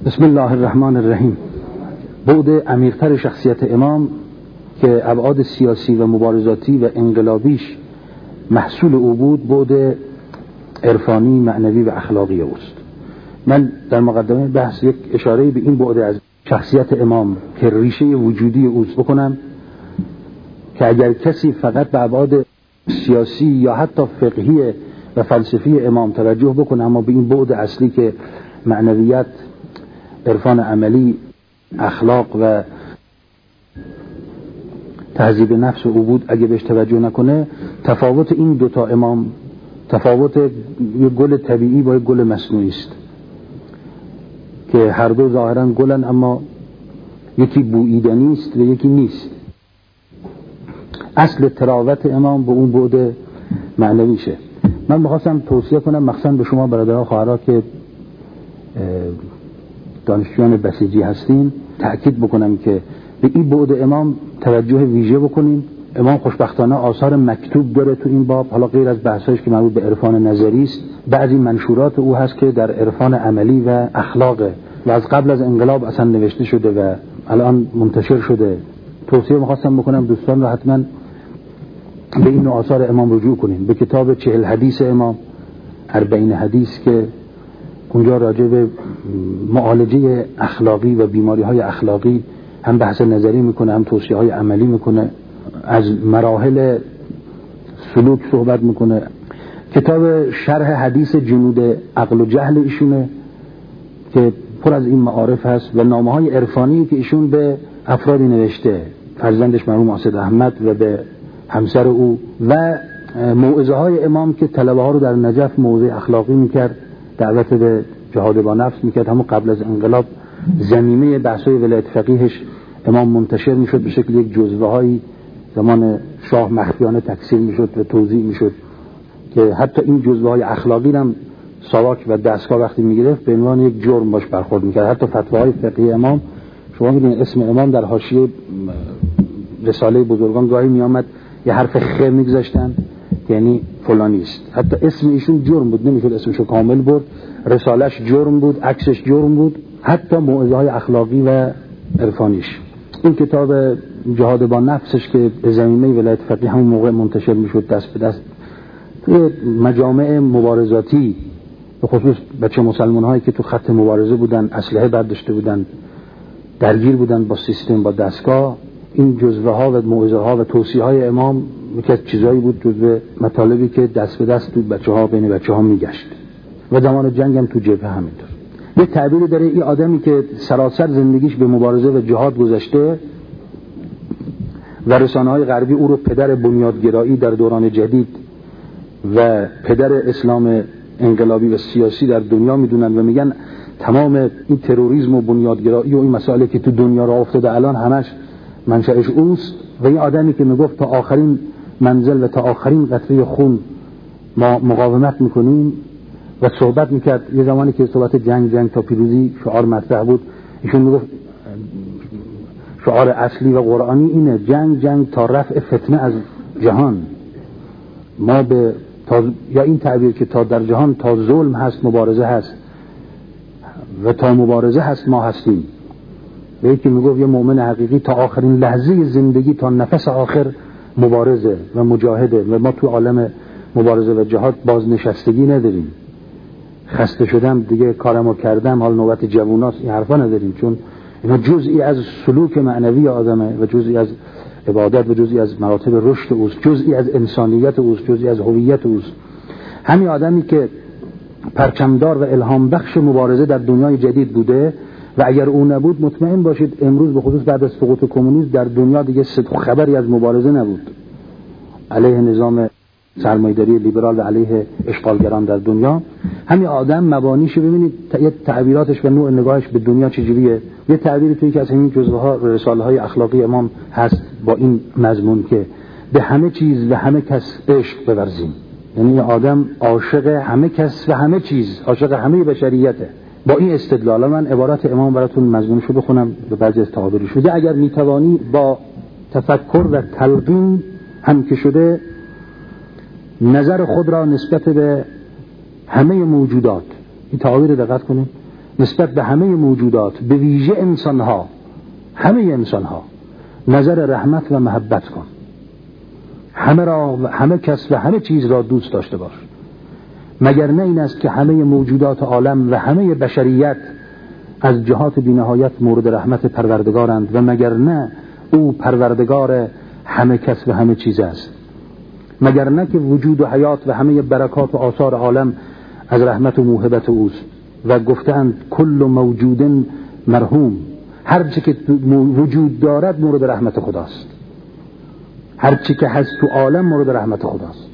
بسم الله الرحمن الرحیم. بعد عمیق‌تر شخصیت امام که ابعاد سیاسی و مبارزاتی و انقلابیش محصول او بود، بعد عرفانی، معنوی و اخلاقی اوست. من در مقدمه بحث یک اشاره به این بعد از شخصیت امام که ریشه وجودی اوست بکنم که اگر کسی فقط به ابعاد سیاسی یا حتی فقهی و فلسفی امام توجه بکنه، اما به این بعد اصلی که معنویت، عرفان عملی، اخلاق و تهذیب نفس او بود، اگه بهش توجه نکنه، تفاوت این دوتا امام تفاوت یک گل طبیعی با یک گل مصنوعی است که هر دو ظاهرا گلن اما یکی بوییدنی است و یکی نیست. اصل تراوت امام به اون بعد معنویشه. من می‌خواستم توصیه کنم مخصوصا به شما برادرها خواهرها که دانشجویان بسیجی هستین، تأکید بکنم که به این بعد امام توجه ویژه بکنیم. امام خوشبختانه آثار مکتوب داره تو این باب، حالا غیر از بحثایش که مربوط به عرفان نظری است، بعضی منشورات او هست که در عرفان عملی و اخلاقه و از قبل از انقلاب اصلا نوشته شده و الان منتشر شده. توصیه می‌خواستم بکنم دوستان رو حتما به این آثار امام رجوع کنین، به کتاب 40 حدیث امام، 40 حدیث که اونجا راجع به معالجه اخلاقی و بیماری‌های اخلاقی هم بحث نظری میکنه، هم توصیه‌های عملی میکنه، از مراحل سلوک صحبت میکنه. کتاب شرح حدیث جنود عقل و جهل ایشونه که پر از این معارف هست و نامه‌های عرفانی که ایشون به افرادی نوشته، فرزندش مرحوم اسد احمد و به همسر او، و موعظه‌های امام که طلبه ها رو در نجف موعظه اخلاقی میکرد، دعوت به جهاد با نفس میکرد. همون قبل از انقلاب زمینه بحث‌های ولایت فقیهش امام منتشر میشد به شکل یک جزوه‌هایی، زمان شاه مخفیانه تکثیر میشد و توزیع میشد که حتی این جزوه‌های اخلاقی هم ساواک و دستگاه وقتی میگرفت به عنوان یک جرم باش برخورد میکرد. حتی فتواهای فقهی امام، شما میدونید اسم امام در حاشیه رساله بزرگان گاهی میامد یه حرف خ میگذاشتن یعنی فلانی است. حتی اسم ایشون جرم بود، نمیشد اسمشو کامل برد، رسالش جرم بود، عکسش جرم بود، حتی موعظه‌های اخلاقی و عرفانیش. این کتاب جهاد با نفسش که به زمینه ولایت فقیه همون موقع منتشر میشد دست به دست توی مجامع مبارزاتی، به خصوص بچه مسلمان هایی که تو خط مبارزه بودن، اسلحه برداشته بودن، درگیر بودن با سیستم، با دستگاه، این جزوه ها و موعظه ها و توصیه های امام یکی از چیزایی بود، جزو مطالبی که دست به دست تو بچه‌ها بین بچه‌ها میگشت و زمان جنگ هم تو جبهه همینطور. یه تعبیری داره این آدمی که سراسر زندگیش به مبارزه و جهاد گذشته و رسانه‌های غربی او رو پدر بنیادگرایی در دوران جدید و پدر اسلام انقلابی و سیاسی در دنیا میدونن و میگن تمام این تروریسم و بنیادگرایی و این مسائلی که تو دنیا راه افتاده الان همش منشأش اوست. و این آدمی که میگفت تا آخرین منزل و تا آخرین قطره خون ما مقاومت میکنیم و صحبت میکرد. یه زمانی که صحبت جنگ تا پیروزی شعار مطرح بود، ایشون میگفت شعار اصلی و قرآنی اینه جنگ تا رفع فتنه از جهان. ما به یا این تعبیر که تا در جهان تا ظلم هست مبارزه هست و تا مبارزه هست ما هستیم. و یکی میگفت یه مؤمن حقیقی تا آخرین لحظه زندگی تا نفس آخر مبارزه و مجاهده و ما تو عالم مبارزه و جهاد بازنشستگی نداریم. خسته شدم دیگه کارمو کردم حال نوبت جووناست، این حرفا نداریم، چون اینا جزئی از سلوک معنوی آدمه و جزئی از عبادت و جزئی از مراتب رشد اوست، جزئی از انسانیت اوست، جزئی از هویت اوست. همین آدمی که پرچمدار و الهام بخش مبارزه در دنیای جدید بوده و اگر او نبود مطمئن باشید امروز به خصوص بعد از سقوط کمونیسم در دنیا دیگه خبری از مبارزه نبود علیه نظام سرمایه‌داری لیبرال و علیه اشغالگران در دنیا. همین آدم مبانیشو ببینید، یه تعبیراتش و نوع نگاهش به دنیا چجوریه. یه تعبیری توی که از همین جزوه‌ها رساله‌های اخلاقی امام هست با این مضمون که به همه چیز و همه کس عشق بورزیم. یعنی آدم عاشق همه کس و همه چیز، عاشق همه بشریته. با این استدلال من عبارات امام براتون مضمونشو بخونم به بعضی از تعابیرش. میگه اگر میتوانی با تفکر و تلقین هم که شده نظر خود را نسبت به همه موجودات، این تعابیر دقت کنید، نسبت به همه موجودات، به ویژه انسانها، همه انسانها نظر رحمت و محبت کن. همه کس و همه چیز را دوست داشته باش. مگر نه این است که همه موجودات عالم و همه بشریت از جهات بی‌نهایت مورد رحمت پروردگارند و مگر نه او پروردگار همه کس و همه چیز است. مگر نه که وجود و حیات و همه برکات و آثار عالم از رحمت و موهبت اوست و گفتند کل موجود مرحوم، هر چی که وجود دارد مورد رحمت خداست، هر چی که هست تو عالم مورد رحمت خداست،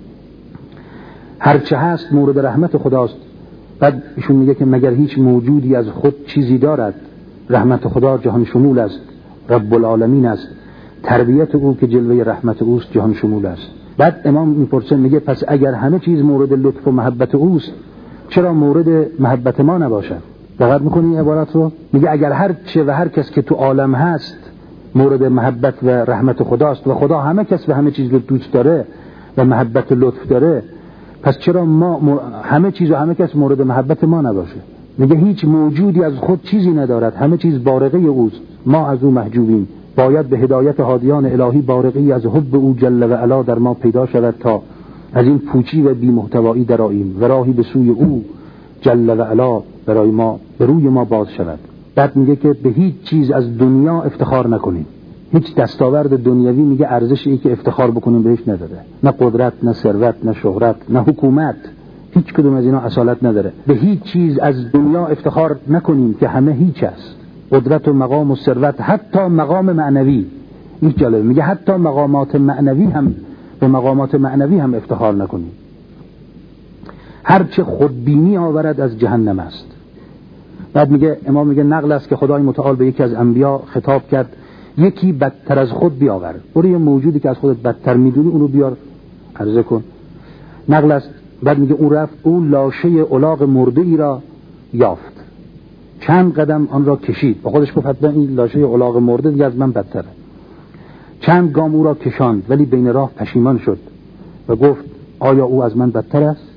هر چی هست مورد رحمت خداست. بعد ایشون میگه که مگر هیچ موجودی از خود چیزی دارد؟ رحمت خدا جهان شمول است، رب العالمین است، تربیت او که جلوه رحمت اوست جهان شمول است. بعد امام میپرسه، میگه پس اگر همه چیز مورد لطف و محبت اوست چرا مورد محبت ما نباشد؟ دقت میکنی این عبارت رو؟ میگه اگر هر چه و هر کس که تو عالم هست مورد محبت و رحمت خداست و خدا همه کس و همه چیز رو دوست داره و محبت و لطف داره، پس چرا ما همه چیز و همه کس مورد محبت ما نباشه؟ میگه هیچ موجودی از خود چیزی ندارد، همه چیز بارقه اوست، ما از او محجوبیم. باید به هدایت هادیان الهی بارقی از حب او جل و علا در ما پیدا شود تا از این پوچی و بی محتوایی درآییم و راهی به سوی او جل و علا برای ما به روی ما باز شود. بعد میگه که به هیچ چیز از دنیا افتخار نکنیم. هیچ دستاورد دنیوی میگه ارزشی که افتخار بکنیم بهش نداره، نه قدرت، نه ثروت، نه شهرت، نه حکومت، هیچ کدوم از اینا اصالت نداره. به هیچ چیز از دنیا افتخار نکنیم که همه هیچ است. قدرت و مقام و ثروت، حتی مقام معنوی، این جالب، میگه حتی مقامات معنوی هم، به مقامات معنوی هم افتخار نکنیم. هر چه خودبینی آورد از جهنم است. بعد میگه امام میگه نقل است که خدای متعال به یکی از انبیا خطاب کرد یکی بدتر از خود بیاور. برو یه موجودی که از خودت بدتر میدونی اونو بیار عرضه کن. نقل است. بعد میگه اون رفت، اون لاشه الاغ مرده ای را یافت، چند قدم آن را کشید، با خودش گفت حتما این لاشه الاغ مرده دیگه از من بدتره. چند گام او را کشاند ولی بین راه پشیمان شد و گفت آیا او از من بدتر است؟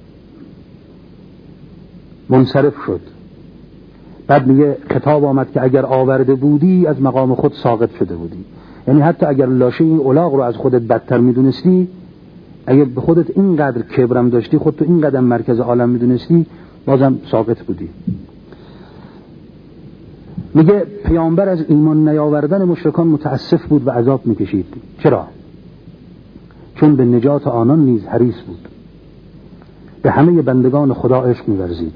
منصرف شد. بعد میگه خطاب آمد که اگر آورده بودی از مقام خود ساقط شده بودی. یعنی حتی اگر لاشه این الاغ رو از خودت بدتر میدونستی، اگر به خودت اینقدر کبرم داشتی، خودتو اینقدر مرکز عالم میدونستی، بازم ساقط بودی. میگه پیامبر از ایمان نیاوردن مشرکان متاسف بود و عذاب میکشید. چرا؟ چون به نجات آنان نیز حریص بود، به همه بندگان خدا عشق می‌ورزید،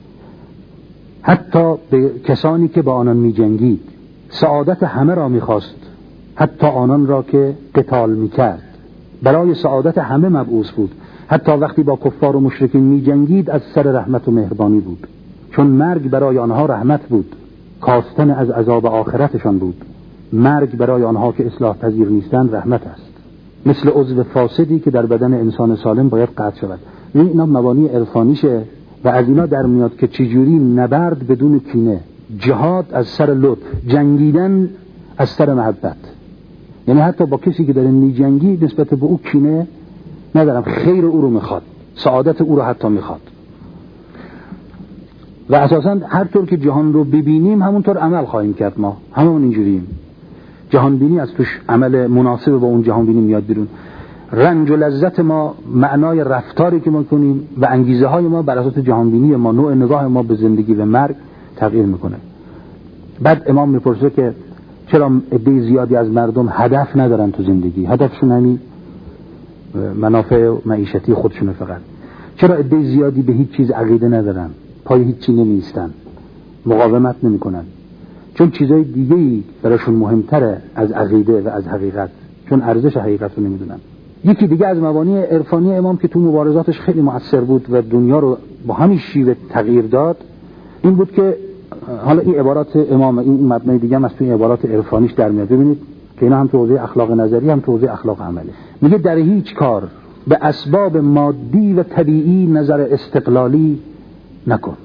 حتی به کسانی که با آنان می‌جنگید. سعادت همه را می‌خواست، حتی آنان را که قتال می‌کرد. برای سعادت همه مبعوث بود، حتی وقتی با کفار و مشرکین می‌جنگید از سر رحمت و مهربانی بود، چون مرگ برای آنها رحمت بود، کاستن از عذاب آخرتشان بود. مرگ برای آنها که اصلاح پذیر نیستند رحمت است، مثل عضو فاسدی که در بدن انسان سالم باید قطع شود. اینا مبانی عرفانیشه و از اینا در میاد که چجوری نبرد بدون کینه، جهاد از سر لطف، جنگیدن از سر محبت. یعنی حتی با کسی که داره میجنگی نسبت به او کینه ندارم، خیر او رو میخواد، سعادت او رو حتی میخواد. و اساساً هر طور که جهان رو ببینیم همونطور عمل خواهیم کرد. ما همون اینجوریم. جهان بینی از توش عمل مناسب با اون جهان بینی میاد بیرون. رنج و لذت ما، معنای رفتاری که ما کنیم و انگیزه های ما بر اساس جهان بینی ما، نوع نگاه ما به زندگی و مرگ تغییر میکنه. بعد امام میپرسه که چرا عده زیادی از مردم هدف ندارن تو زندگی؟ هدفشون همین منافع معیشتی خودشونه فقط. چرا عده زیادی به هیچ چیز عقیده ندارن، پای هیچ چی نمیستن، مقاومت نمیکنن؟ چون چیزای دیگه‌ای براشون مهمتره از عقیده و از حقیقت، چون ارزش حقیقت رو نمیدونن. یکی دیگه از مبانی عرفانی امام که تو مبارزاتش خیلی مؤثر بود و دنیا رو با همین شیوه تغییر داد این بود که حالا این عبارات امام، این مبنای دیگه هم از توی عبارات عرفانیش در میاد. ببینید که اینا هم تو حوزه اخلاق نظری هم تو حوزه اخلاق عملی. میگه در هیچ کار به اسباب مادی و طبیعی نظر استقلالی نکن،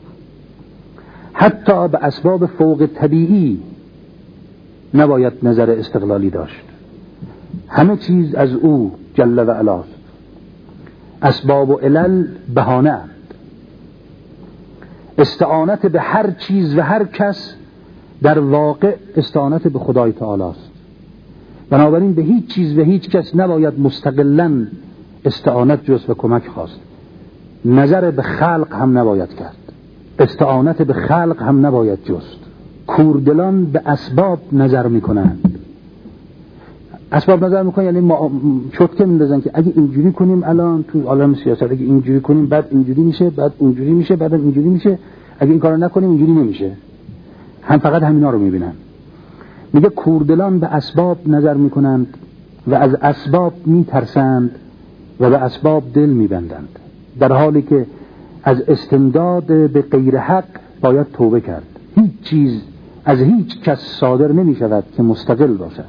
حتی به اسباب فوق طبیعی نباید نظر استقلالی داشت. همه چیز از او جل و علاست، اسباب و علل بهانه اند. استعانت به هر چیز و هر کس در واقع استعانت به خدای تعالی است. بنابراین به هیچ چیز و هیچ کس نباید مستقلاً استعانت جست و کمک خواست. نظر به خلق هم نباید کرد، استعانت به خلق هم نباید جست. کوردلان به اسباب نظر میکنند. اسباب نظر میکنن یعنی چرتکه میندازن که اگه اینجوری کنیم الان تو عالم سیاست اگه اینجوری کنیم بعد اینجوری میشه، بعد اونجوری میشه، بعد اینجوری میشه، اگه این کارو نکنیم اینجوری نمیشه. هم فقط همینا رو میبینن. میگه کوردلان به اسباب نظر میکنند و از اسباب میترسند و به اسباب دل میبندند، در حالی که از استمداد به غیر حق باید توبه کرد. هیچ چیز از هیچ کس صادر نمی شود که مستقل باشد.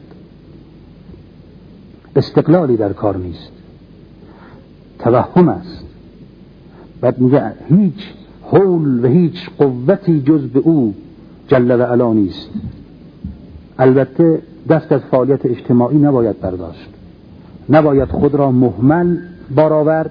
استقلالی در کار نیست، توهم است. بعد میگه هیچ حول و هیچ قوتی جز به او جل و علا نیست. البته دست از فعالیت اجتماعی نباید برداشت، نباید خود را مهمل بار آورد.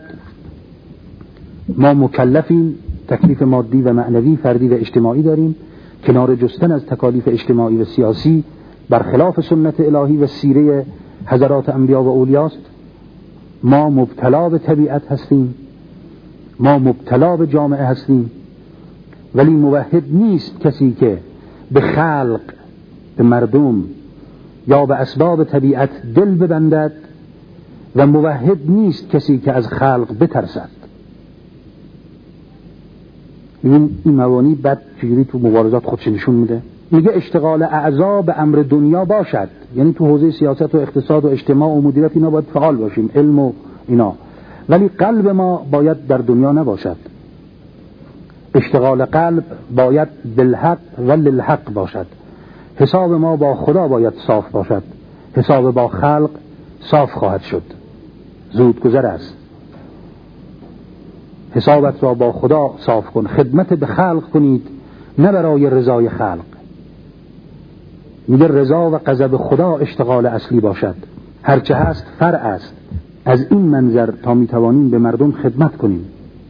ما مکلفیم، تکلیف مادی و معنوی فردی و اجتماعی داریم. کنار جستن از تکالیف اجتماعی و سیاسی برخلاف سنت الهی و سیره حضرات انبیا و اولیاست. ما مبتلا به طبیعت هستیم، ما مبتلا به جامعه هستیم، ولی موحد نیست کسی که به خلق، به مردم یا به اسباب طبیعت دل ببندد، و موحد نیست کسی که از خلق بترسد. این مبانی بعد چجوری تو مبارزات خودش نشون میده. میگه اشتغال اعضا به امر دنیا باشد، یعنی تو حوزه سیاست و اقتصاد و اجتماع و مدیریت اینا باید فعال باشیم، علم و اینا، ولی قلب ما باید در دنیا نباشد. اشتغال قلب باید بالحق و للحق باشد. حساب ما با خدا باید صاف باشد، حساب با خلق صاف خواهد شد، زود گذر است. حسابت را با خدا صاف کن، خدمت به خلق کنید نه برای رضای خلق. میگه رضا و غضب خدا اشتغال اصلی باشد، هرچه هست فرع است. از این منظر تا میتوانیم به مردم خدمت کنیم.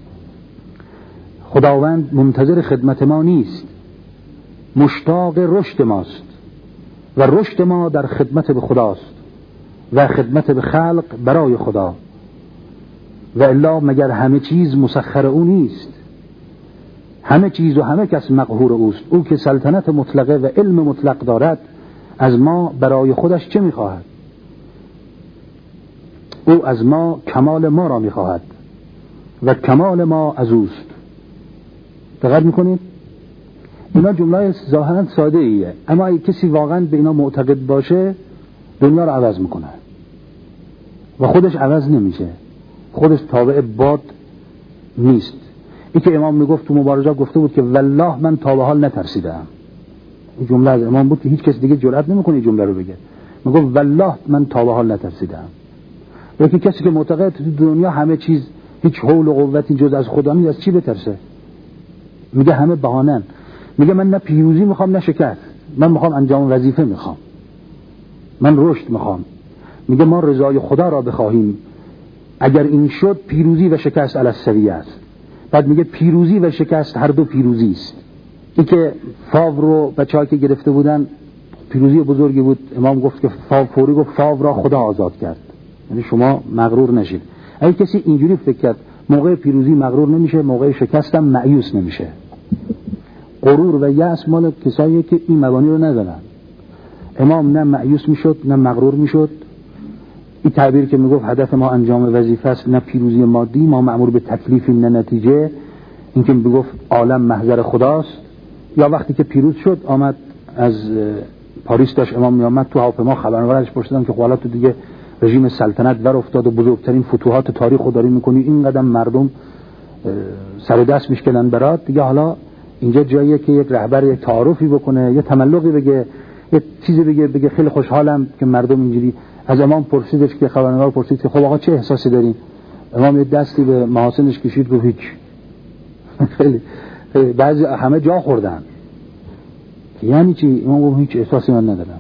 خداوند منتظر خدمت ما نیست، مشتاق رشد ماست و رشد ما در خدمت به خداست و خدمت به خلق برای خدا. و الا مگر همه چیز مسخر او نیست؟ همه چیز و همه کس مقهور اوست. او که سلطنت مطلقه و علم مطلق دارد، از ما برای خودش چه میخواهد؟ او از ما کمال ما را میخواهد و کمال ما از اوست. دقت میکنید؟ اینا جمله ظاهرا ساده ایه، اما اگه کسی واقعا به اینا معتقد باشه دنیا رو عوض میکنه و خودش عوض نمیشه، خودش تابع باد نیست. این که امام میگفت تو مبارزات گفته بود که والله من تا به حال نترسیدم. این جمله از امام بود که هیچ کس دیگه جرئت نمیکنه این جمله رو بگه. میگفت والله من تا به حال نترسیدم. یکی کسی که معتقد تو دنیا همه چیز هیچ حول و قوتی جز از خدا نیست، از چی بترسه؟ میگه همه بهانن. میگه من نه پیروزی میخوام نه شکست، من میخوام انجام وظیفه میخوام، من رشد میخوام. میگه ما رضای خدا را بخواهیم، اگر این شد پیروزی و شکست علی السویه است. بعد میگه پیروزی و شکست هر دو پیروزی است. این که فاو رو بچه‌ها که گرفته بودن پیروزی بزرگی بود. امام گفت که فاو فوری گفت فاو را خدا آزاد کرد، یعنی شما مغرور نشید. اگه کسی اینجوری فکر کرد موقع پیروزی مغرور نمیشه، موقع شکست هم مایوس نمیشه. غرور و یأس مال کسایی که این مبانی رو ندارن. امام نه مایوس میشد نه مغرور میشد. این تعبیر که میگفت هدف ما انجام وظیفه است نه پیروزی مادی، ما مأمور به تکلیفیم نه نتیجه، این که میگفت عالم محضر خداست. یا وقتی که پیروز شد آمد از پاریس داشت امام میامد تو هواپیما خبرنگارش پرسیدن که حالا تو دیگه رژیم سلطنت ور افتاد و بزرگترین فتوحات تاریخ رو داری میکنی، این قدم مردم سر دست میشکنن برات دیگه، حالا اینجا جاییه که یک رهبر یک تعارفی بکنه، یه تملقی بگه، یه چیزی بگه خیلی خوشحالم که مردم اینجوری. از امام پرسیدش که خبرنگار پرسید که خب آقا چه احساسی دارین؟ امام یه دستی به محاسنش کشید گفت هیچ. خیلی بعضی همه جا خوردن. یعنی چی؟ امام گفت هیچ احساسی من ندارم.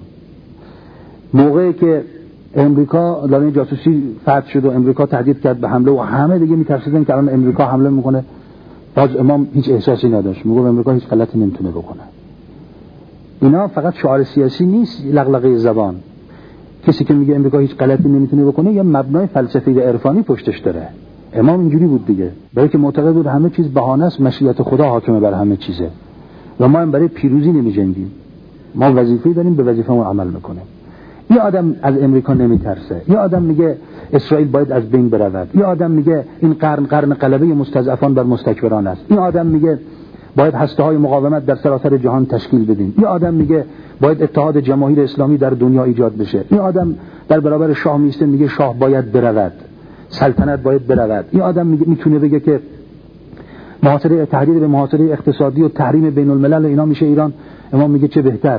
موقعی که امریکا لانه جاسوسی فتح شد و امریکا تهدید کرد به حمله و همه دیگه میترسیدن که الان امریکا حمله میکنه، باز امام هیچ احساسی نداشت، میگه امریکا هیچ غلطی نمیتونه بکنه. اینا فقط شعار سیاسی نیست، لغلقه زبان. کسی که میگه امریکا هیچ غلطی نمیتونه بکنه یا مبنای فلسفی و عرفانی پشتش داره. امام اینجوری بود دیگه، برای که معتقد بود همه چیز بهانه است، مشیت خدا حاکمه بر همه چیزه و ما هم برای پیروزی نمی‌جنگیم، ما وظیفه‌ای داریم به وظیفه‌مون عمل میکنیم. این آدم از امریکا نمیترسه، این آدم میگه اسرائیل باید از بین برود، این آدم میگه این قرن غلبه مستضعفان بر مستکبران است، این آدم میگه باید هسته‌های مقاومت در سراسر جهان تشکیل بدیم، این آدم میگه باید اتحاد جماهیر اسلامی در دنیا ایجاد بشه، این آدم در برابر شاه میسته میگه شاه باید برود، سلطنت باید برود، این آدم میتونه بگه که محاصره تهدید به محاصره اقتصادی و تحریم بین الملل اینا میشه ایران. امام میگه چه بهتر،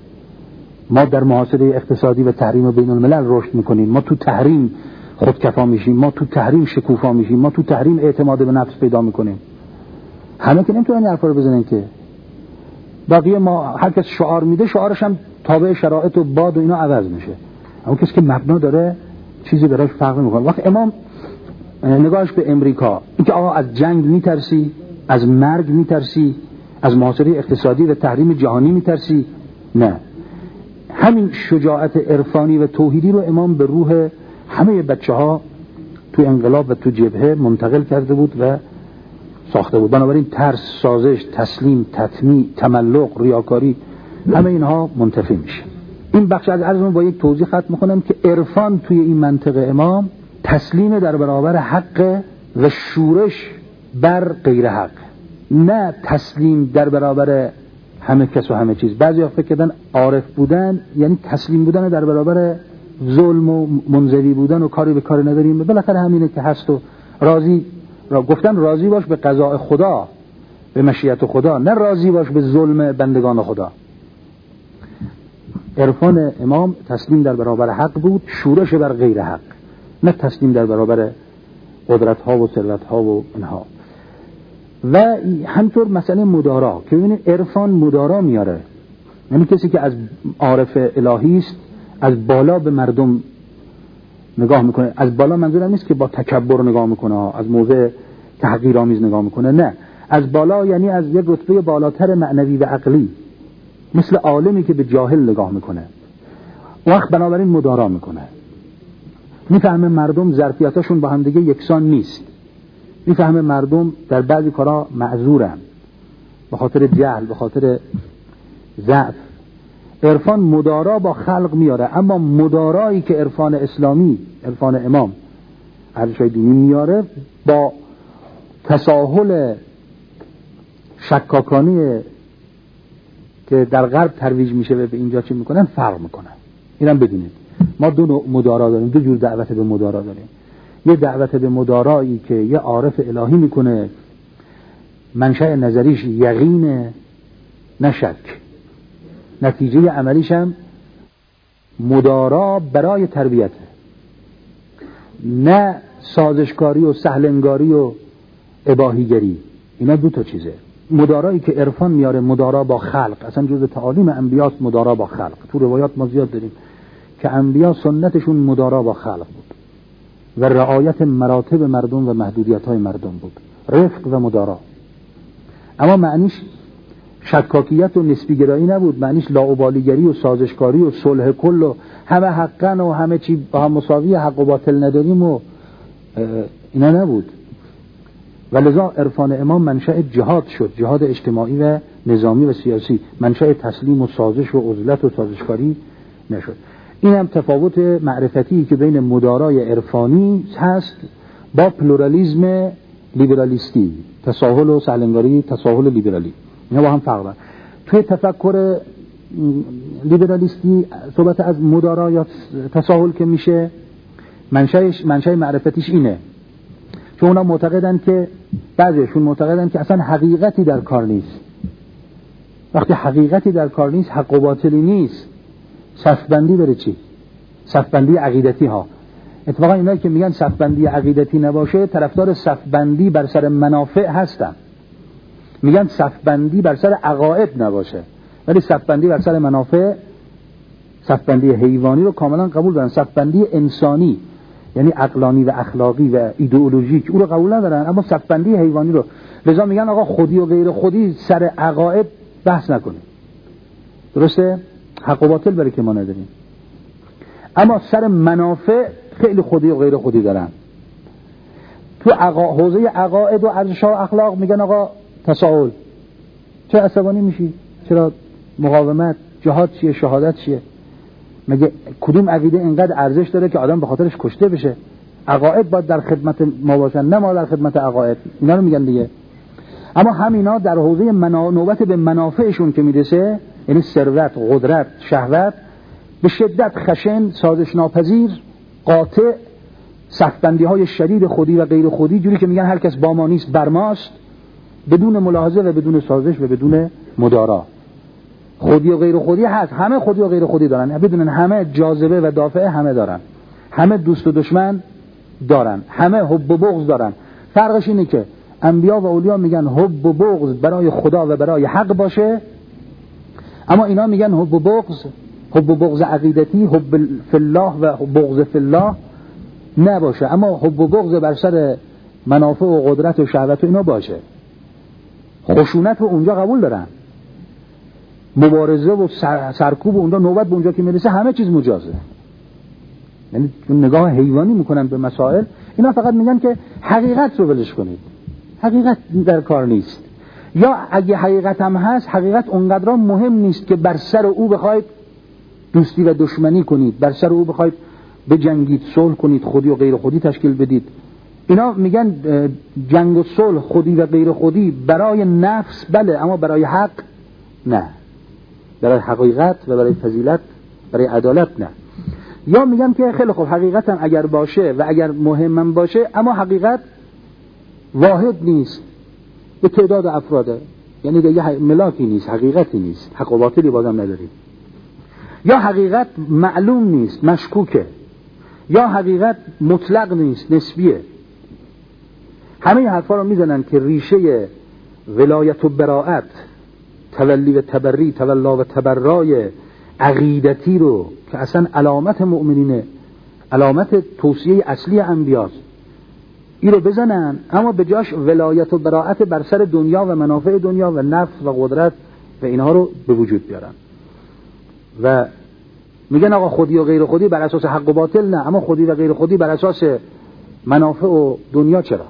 ما در محاصره اقتصادی و تحریم بین الملل رشد میکنیم، ما تو تحریم خودکفا میشیم، ما تو تحریم شکوفا میشیم، ما تو تحریم اعتماد به نفس پیدا میکنیم. همه که نمیتونن این حرفا رو بزنن که بقیه ما هر کس شعار میده شعارش هم تابع شرایط و باد و اینا عوض میشه، اما کسی که مبنا داره چیزی براش فرق نمیکنه. وقت امام نگاهش به امریکا اینکه آقا از جنگ میترسی، از مرگ میترسی، از محاصره اقتصادی و تحریم جهانی میترسی؟ نه، همین شجاعت عرفانی و توحیدی رو امام به روح همه بچه‌ها تو انقلاب و تو جبهه منتقل کرده بود و ساخته بود. بنابراین ترس، سازش، تسلیم، تطمیع، تملق، ریاکاری، همه اینها منتفی میشه. این بخش از عرضمون با یک توضیح ختم می‌کنم که عرفان توی این منطقه امام تسلیم در برابر حق و شورش بر غیر حق، نه تسلیم در برابر همه کس و همه چیز. بعضی ها فکر کردن عارف بودن یعنی تسلیم بودن در برابر ظلم و منزوی بودن و کاری به کار نداریم، بالاخره همینه که هست و راضی گفتن راضی باش به قضاء خدا، به مشیت خدا، نه راضی باش به ظلم بندگان خدا. عرفان امام تسلیم در برابر حق بود، شورش بر غیر حق، نه تسلیم در برابر قدرت ها و ثروت ها و اینها. و همطور مسئله مدارا که ببینید عرفان مدارا میاره، یعنی کسی که از عارف الهی است از بالا به مردم نگاه میکنه. از بالا منظورم نیست که با تکبر نگاه میکنه، از موضع تحقیرآمیز نگاه میکنه، نه، از بالا یعنی از یک رتبه بالاتر معنوی و عقلی، مثل عالمی که به جاهل نگاه میکنه، وقت بنابراین مدارا میکنه. میفهمه مردم ظرفیتاشون با هم دیگه یکسان نیست، میفهمه مردم در بعضی کارا معذورن به خاطر جهل، به خاطر ضعف. عرفان مدارا با خلق میاره، اما مدارایی که عرفان اسلامی، عرفان امام ارشد دینی میاره با تساهل شکاکانی که در غرب ترویج میشه و به اینجا چی میکنن فرق میکنن. اینم بدونید ما دو نوع مدارا داریم، دو جور دعوت به مدارا داریم. یه دعوت به مدارایی که یه عارف الهی میکنه، منشأ نظریش یقینه نه شک، نتیجه عملیش هم مدارا برای تربیته، نه سازشکاری و سهلنگاری و اباحیگری. اینا دو تا چیزه. مدارایی که عرفان میاره مدارا با خلق، اصلا جزء تعالیم انبیاست مدارا با خلق. تو روایات ما زیاد داریم که انبیا سنتشون مدارا با خلق بود و رعایت مراتب مردم و محدودیت‌های مردم بود، رفق و مدارا. اما معنیش شکاکیت و نسبی گرایی نبود، معنیش لاابالیگری و سازشکاری و صلح کل و همه حقن و همه چی با هم مساوی، حق و باطل نداریم و اینا نبود. و لذا عرفان امام منشأ جهاد شد، جهاد اجتماعی و نظامی و سیاسی، منشأ تسلیم و سازش و عزلت و سازشکاری نشد. این هم تفاوت معرفتی که بین مدارای عرفانی هست با پلورالیسم لیبرالیستی، تساهل و سهلنگاری، تساهل لیبرالی، اینا با هم فرق دارن. توی تفکر لیبرالیستی صحبت از مدارا یا تساهل که میشه منشأ معرفتیش اینه، چون اونا معتقدن که بعضیشون معتقدن که اصلا حقیقتی در کار نیست. وقتی حقیقتی در کار نیست، حق و باطلی نیست، صفبندی بره چی؟ صفبندی عقیدتی ها. اتفاقا اینایی که میگن صفبندی عقیدتی نباشه طرفدار صفبندی بر سر منافع هستن. میگن صفبندی بر سر عقاید نباشه، ولی صفبندی بر سر منافع، صفبندی حیوانی رو کاملا قبول دارن. صفبندی انسانی یعنی عقلانی و اخلاقی و ایدئولوژیک او رو قبول ندارن، اما صفبندی حیوانی رو. لذا میگن آقا خودی و غیر خودی سر عقاید بحث نکنیم. درسته؟ حق و باطل برای که ما نداریم، اما سر منافع خیلی خودی و غیر خودی دارن. تو حوزه عقاید و ارزش و اخلاق میگن آقا تساهل. چرا عصبانی میشی؟ چرا مقاومت؟ جهاد چیه؟ شهادت چیه؟ مگه کدوم عقیده اینقدر ارزش داره که آدم به خاطرش کشته بشه؟ عقاید باید در خدمت ما باشن، نه ما در خدمت عقاید. اینا رو میگن دیگه. اما همینا در حوزه نوبت به منافعشون که میرسه، یعنی ثروت، قدرت، شهوت، به شدت خشن، سازش ناپذیر، قاطع، صفبندی های شدید خودی و غیر خودی، جوری که میگن هر کس با ما نیست بر ماست، بدون ملاحظه و بدون سازش و بدون مدارا. خودی و غیر خودی هست، همه خودی و غیر خودی دارن، بدونن همه جاذبه و دافعه همه دارن، همه دوست و دشمن دارن، همه حب و بغض دارن. فرقش اینه که انبیا و اولیاء میگن حب و بغض برای خدا و برای حق باشه، اما اینا میگن حب و بغض عقیدتی، حب فی الله و بغض فی الله نباشه، اما حب و بغض بر سر منافع و قدرت و شهوت و اینا باشه. خشونت رو اونجا قبول دارن، مبارزه و سرکوب اونجا، نوبت به اونجا که میرسه همه چیز مجازه. یعنی نگاه حیوانی میکنن به مسائل. اینا فقط میگن که حقیقت رو ولش کنید، حقیقت در کار نیست، یا اگه حقیقت هم هست، حقیقت اونقدر مهم نیست که بر سر او بخواید دوستی و دشمنی کنید، بر سر او بخواید بجنگید، صلح کنید، خودی و غیر خودی تشکیل بدید. اینا میگن جنگ و صلح، خودی و غیر خودی برای نفس بله، اما برای حق نه، برای حقیقت و برای فضیلت، برای عدالت نه. یا میگن که خیلی خوب حقیقت هم اگر باشه و اگر مهمم باشه، اما حقیقت واحد نیست، به تعداد افراده، یعنی دیگه ملاکی نیست، حقیقتی نیست، حق و باطلی بازم نداریم. یا حقیقت معلوم نیست، مشکوکه، یا حقیقت مطلق نیست، نسبیه. همه این حرفا رو میزنن که ریشه ولایت و براءت، تولی و تبری، تولا و تبرای عقیدتی رو که اصلا علامت مؤمنینه، علامت توصیه اصلی انبیاست، این رو بزنن، اما به جاش ولایت و براءت بر سر دنیا و منافع دنیا و نفس و قدرت و اینها رو به وجود بیارن و میگن آقا خودی و غیر خودی بر اساس حق و باطل نه، اما خودی و غیر خودی بر اساس منافع و دنیا. چرا؟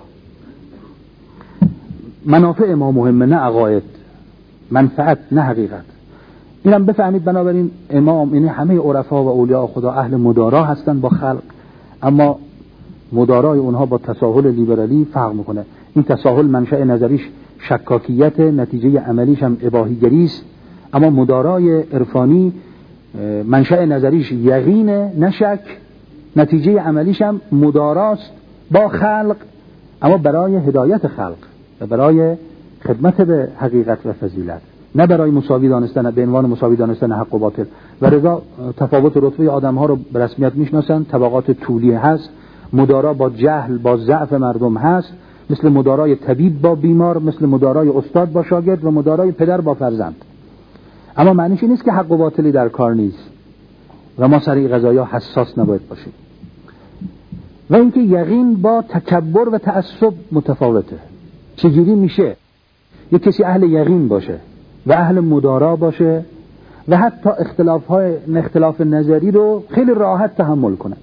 منافع ما مهمه، نه عقاید، منفعت نه حقیقت. اینم بفهمید. بنابراین امام، این همه عرفا و اولیاء خدا اهل مدارا هستن با خلق، اما مدارای اونها با تساهل لیبرالی فرق میکنه. این تساهل منشأ نظریش شکاکیت، نتیجه عملیش هم اباحیگری است، اما مدارای عرفانی منشأ نظریش یقینه، نشک، نتیجه عملیش هم مداراست با خلق، اما برای هدایت خلق و برای خدمت به حقیقت و فضیلت، نه برای مساوی دانستن، به عنوان مساوی دانستن حق و باطل. و رضا تفاوت رتبه آدم ها رو به رسمیت میشناسن، طبقات طولی هست، مدارا با جهل، با ضعف مردم هست، مثل مدارای طبیب با بیمار، مثل مدارای استاد با شاگرد و مدارای پدر با فرزند. اما معنیش این نیست که حق و باطلی در کار نیست و ما سر این قضایا حساس نباید باشیم. و اینکه یقین با تکبر و تعصب متفاوته. چجوری میشه یک کسی اهل یقین باشه و اهل مدارا باشه و حتی اختلاف نظری رو خیلی راحت تحمل کنه؟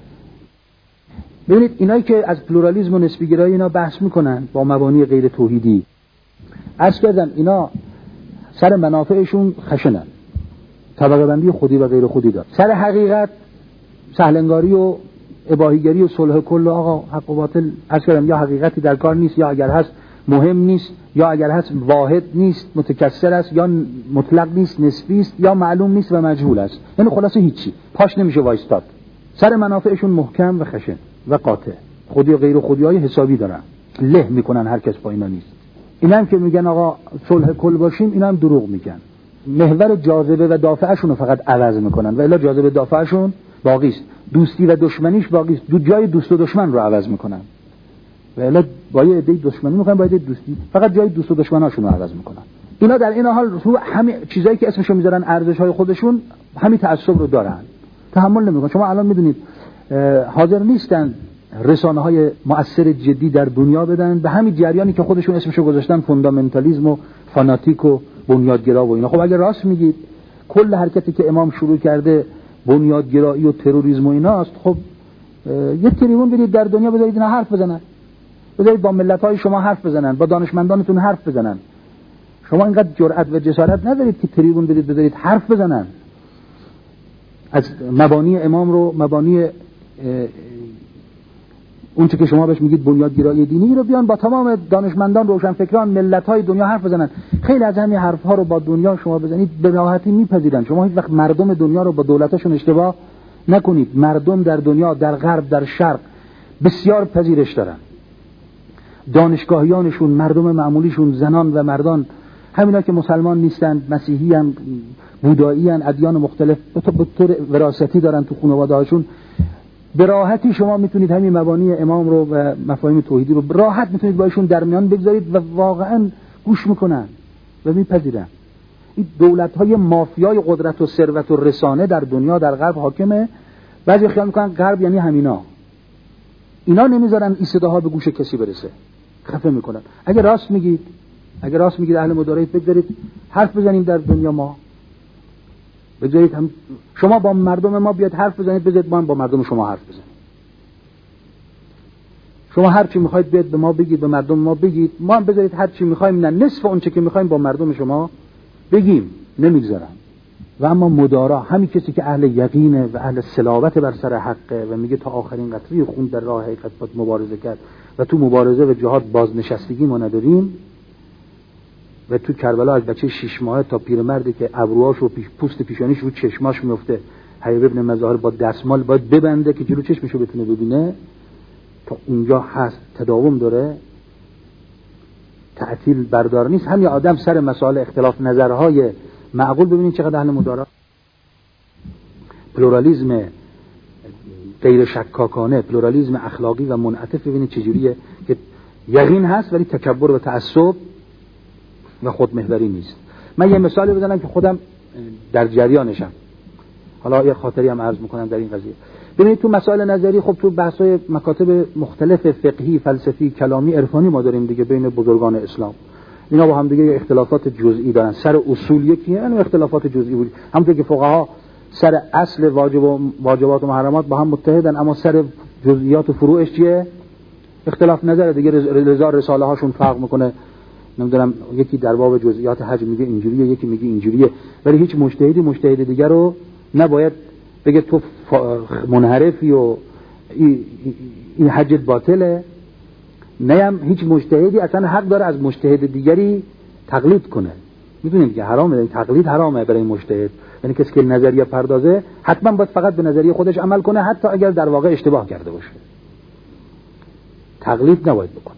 ببینید اینایی که از پلورالیسم و نسبی گرایی اینا بحث میکنن با مبانی غیر توحیدی، عرض کردم اینا سر منافعشون خشنن، طبقه بندی خودی و غیر خودی دار. سر حقیقت سهلنگاری و اباحیگری و صلح کل، آقا حق و باطل عرض کردم یا حقیقتی در کار نیست، یا اگر هست مهم نیست، یا اگر هست واحد نیست، متکثر است، یا مطلق نیست، نسبی است، یا معلوم نیست و مجهول است. یعنی خلاصه هیچی پاش نمیشه وایستاد. سر منافعشون محکم و خشن و قاطع، خودی و غیر خودیای حسابی دارن، له میکنن، هر کس با اینا نیست. اینا هم که میگن آقا صلح کل باشیم، اینا هم دروغ میگن. محور جاذبه و دافعشون رو فقط عوض میکنن و الا جاذبه دافعشون باقی است، دوستی و دشمنیش باقی است. دو جای دوست و دشمن رو عوض میکنن و الا با یه عده دشمنی میکنن، با یه دوستی، فقط جای دوست و دشمناشون رو عوض میکنن. اینا در این حال رو همین چیزایی که اسمشو میذارن ارزش‌های خودشون، همین تعصب رو دارن، تحمل نمیکنن. شما الان میدونید حاضر نیستن رسانه های مؤثر جدی در دنیا بدن به همین جریانی که خودشون اسمشو گذاشتن فوندامنتالیسم و فاناتیک و بنیادگرا و اینا. خب اگه راست میگید کل حرکتی که امام شروع کرده بنیادگرایی و تروریسم و ایناست، خب یه تریبون بدید در دنیا بذارید اینا حرف بزنن، بذارید با ملت‌های شما حرف بزنن، با دانشمندانتون حرف بزنن. شما اینقدر جرأت و جسارت ندارید که تریبون بدید بذارید حرف بزنن. از مبانی امام رو، مبانی اون چه که شما بهش میگید بنیادگرایی دینی رو بیان با تمام دانشمندان، روشنفکران، ملت‌های دنیا حرف بزنن. خیلی از همین حرف‌ها رو با دنیا شما بزنید به راحتی میپذیرن. شما هیچ وقت مردم دنیا رو با دولتشون اشتباه نکنید. مردم در دنیا، در غرب، در شرق بسیار پذیرش دارن. دانشگاهیانشون، مردم معمولیشون، زنان و مردان، همینا که مسلمان نیستن، مسیحی ان، بودایی ان، ادیان مختلف به طور وراثتی دارن تو خانواده‌هاشون، به راحتی شما میتونید همین مبانی امام رو و مفاهیم توحیدی رو به راحت میتونید با ایشون در میان بگذارید و واقعا گوش میکنن و میپذیرن. این دولت‌های مافیای قدرت و ثروت و رسانه در دنیا، در غرب حاکمه. بعضی خیال میکنن غرب یعنی همینا. اینا نمیذارن این صداها به گوش کسی برسه، خفه میکنن. اگه راست میگید اهل مدارید، بگذارید حرف بزنیم در دنیا. ما بذارید هم شما با مردم ما بیاد حرف بزنید، بذارید ما هم با مردم شما حرف بزنیم. شما هر چی میخواید بیاد به ما بگید، به مردم ما بگید، ما هم بذارید هر چی میخوایم، نه نصف اون چه که میخوایم با مردم شما بگیم. نمیگذارم. و اما مدارا، همین کسی که اهل یقینه و اهل صلابت بر سر حقه و میگه تا آخرین قطره خون در راه حقیقت باید مبارزه کرد و تو مبارزه و جهاد بازنشستگی ما نداریم، و تو کربلا از بچه 6 ماهه تا پیرمردی که ابروهاش و پوست پیشانیش رو چشماش میفته، حبیب ابن مظاهر با دستمال باید ببنده که جلو چشمشو بتونه ببینه، تا اونجا هست، تداوم داره، تعطیل بردار نیست. همین آدم سر مسائل اختلاف نظرهای معقول، ببینید چقدر اهل مدارا، پلورالیسم غیر شکاکانه، پلورالیسم اخلاقی و منعطف، ببینید چجوریه که یقین هست ولی تکبر و تعصب و خودمحوری نیست. من یه مثالی بزنم که خودم در جریانشم، حالا یه خاطری هم عرض میکنم در این قضیه. ببینید تو مسائل نظری، خب تو بحث‌های مکاتب مختلف فقهی، فلسفی، کلامی، عرفانی ما داریم دیگه بین بزرگان اسلام. اینا با هم دیگه اختلافات جزئی دارن. سر اصول یکیه، اون اختلافات جزئی بود. همونطور که فقها سر اصل واجبات و محرمات با هم متحدن، اما سر جزئیات و فروعش چیه؟ اختلاف نظر دیگه. لذا رساله هاشون فرق میکنه. نمیدونم یکی در باب جزئیات حج میگه اینجوریه، یکی میگه اینجوریه، ولی هیچ مجتهد دیگر رو نباید بگه تو منحرفی و این حجت باطله. نه هم هیچ مجتهدی اصلا حق داره از مجتهد دیگری تقلید کنه. میدونید که حرامه، تقلید حرامه برای مجتهد. یعنی کسی که نظریه پردازه حتما باید فقط به نظریه خودش عمل کنه، حتی اگر در واقع اشتباه کرده باشه. تقلید نباید بکنه.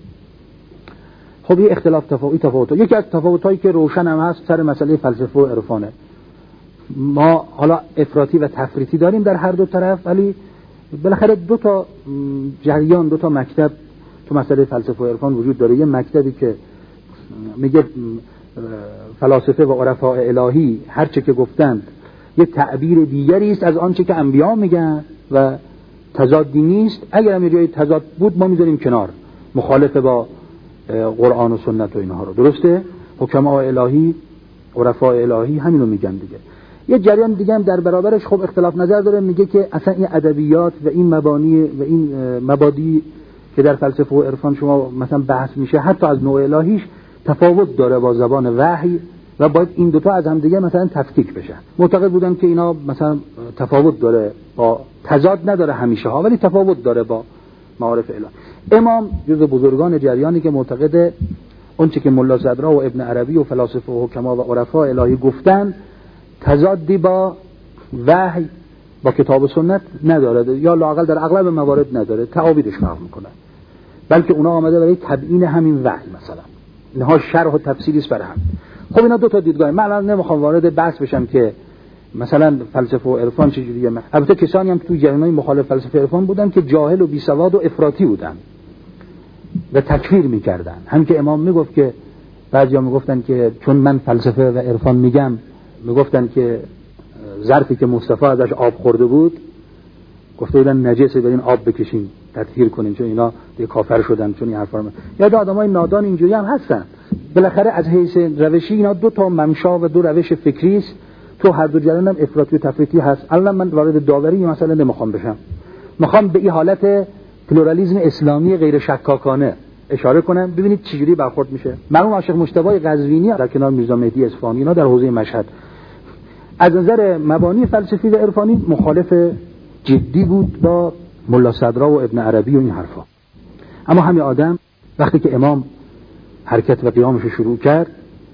خب یه اختلاف تفاوت. یکی از تفاوتایی که روشن هم هست سر مسئله فلسفه و عرفانه. ما حالا افراطی و تفریطی داریم در هر دو طرف، ولی بالاخره دو تا جریان، دو تا مکتب تو مسئله فلسفه و عرفان وجود داره. یه مکتبی که میگه فلاسفه و عرفاء الهی هر چه که گفتند یه تعبیر دیگری است از آنچه که انبیا میگن و تضادی نیست. اگر هم یه جای تضاد بود ما میذاریم کنار، مخالف با قرآن و سنت و اینها رو. درسته؟ حکماء الهی، عرفاء الهی همینو میگن دیگه. یه جریان دیگه هم در برابرش خب اختلاف نظر داره، میگه که اصلا این ادبیات و این مبانی و این مبادی که در فلسفه و عرفان شما مثلا بحث میشه، حتی از نوع الهیش تفاوت داره با زبان وحی و باید این دوتا از هم دیگه مثلا تفکیک بشن. معتقد بودن که اینا مثلا تفاوت داره، با تضاد نداره همیشه ها، ولی تفاوت داره با معارف الهی. امام جز بزرگان جریانی که معتقد اون چه که ملا صدرا و ابن عربی و فلاسفه و حکما و عرفاء الهی گفتن تضادی با وحی، با کتاب و سنت نداره، یا لااقل در اغلب موارد نداره، تعابیرش فرق میکنه، بلکه اونا آمده برای تبیین همین وحی. مثلا اینها شرح و تفسیری است بر هم. خب اینا دو تا دیدگاه. من الان نمیخوام وارد بحث بشم که مثلا فلسفه و عرفان چجوریه. البته کسانی هم تو جریان‌های مخالف فلسفه و عرفان بودن که جاهل و بی سواد و افراطی بودن و تکفیر میکردن. هم که امام میگفت که بعضیا میگفتن که چون من فلسفه و عرفان میگم، میگفتن که ظرفی که مصطفی ازش آب خورده بود گفته بودن نجسه برین آب بکشین تطهیر کنین چون اینا دیگه کافر شدن چون این حرفا. یا آدمای نادان اینجوری هم هستن. بالاخره از حیث روشی اینا دو تا ممشا و دو روش فکری است. تو هر دو جریان هم افراطی و تفریطی هست. الان من وارد داوری مثلا نمیخوام بشم. میخوام به این حالت پلورالیسم اسلامی غیر شکاکانه اشاره کنم ببینید چجوری برخورد میشه. مرحوم عاشق مجتبی قزوینی در کنار میرزا مهدی اصفهانی اینا در حوزه مشهد از نظر مبانی فلسفی و عرفانی مخالف جدی بود با ملا صدرا و ابن عربی و این حرفا. اما همین آدم وقتی که امام حرکت و قیامش شروع کرد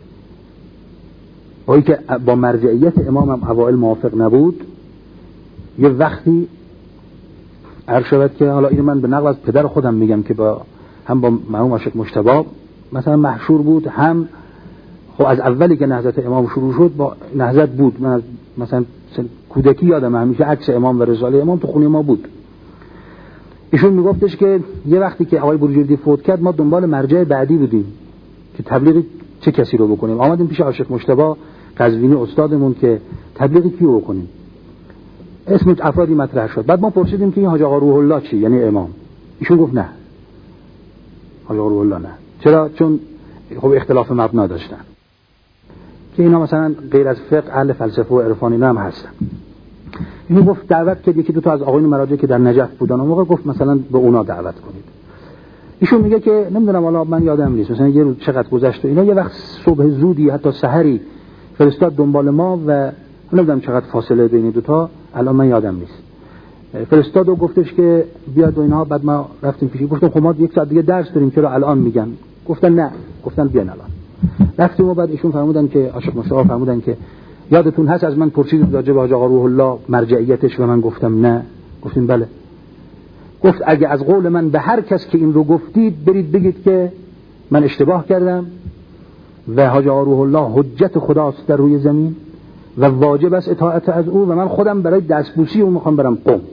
با اینکه با مرجعیت امام هم اوائل موافق نبود، یه وقتی عرض شود که حالا اینو من به نقل از پدر خودم میگم که هم با مرحوم عاشق مجتبی مثلا محشور بود، هم خب از اولی که نهضت امام شروع شد با نهضت بود. من از مثلا کودکی یادم همیشه عکس امام و رساله امام تو خونه ما بود. ایشون میگفتش که یه وقتی که آقای بروجردی فوت کرد ما دنبال مرجع بعدی بودیم که تبلیغ چه کسی رو بکنیم. آمدیم پیش عاشق مجتبی قزوینی استادمون که تبلیغ کیو بکنیم. اسم افرادی مطرح شد. بعد ما پرسیدیم که این حاج آقا روح الله چی، یعنی امام. ایشون گفت نه، حاج آقا روح الله نه. چرا؟ چون خب اختلاف مبنا داشتن که اینا مثلا غیر از فقه اهل فلسفه و عرفان اینا هم هستن. اینو گفت دعوت کرد یکی دو تا از آقایون مراجع که در نجف بودن اون موقع، گفت مثلا به اونا دعوت کنید. ایشون میگه که نمیدونم حالا من یادم نیست مثلا یه روز چقدر گذشته اینا، یه وقت صبح زودی حتی سحری فرستاد دنبال ما و نمیدونم چقدر فاصله بین دو تا الان من یادم نیست. فرستاد و گفتش که بیاد و اینها. بعد ما رفتیم پیشی، گفتم خب ما یک ساعت دیگه درس داریم چرا الان میگن؟ گفتن نه، گفتن بیان الان. رفتیم و بعد ایشون فرمودن که عاشق مجتبی فرمودن که یادتون هست از من پرسیدید راجع به حاج آقا روح الله مرجعیتش و من گفتم نه. گفتیم بله. گفت اگه از قول من به هر کس که این رو گفتید برید بگید که من اشتباه کردم و حاج آقا روح الله حجت خداست در روی زمین و واجب است اطاعت از او و من خودم برای دستبوسی او میخوام برم قم.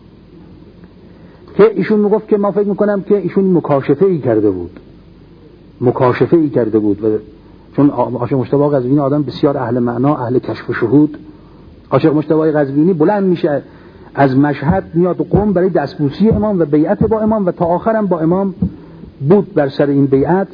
که ایشون میگفت که ما فکر میکنم که ایشون مکاشفه ای کرده بود و چون عاشق مجتبی قزوینی آدم بسیار اهل معنا، اهل کشف و شهود. عاشق مجتبی قزوینی بلند میشه از مشهد میاد قم برای دستبوسی امام و بیعت با امام و تا آخرم با امام بود بر سر این بیعت.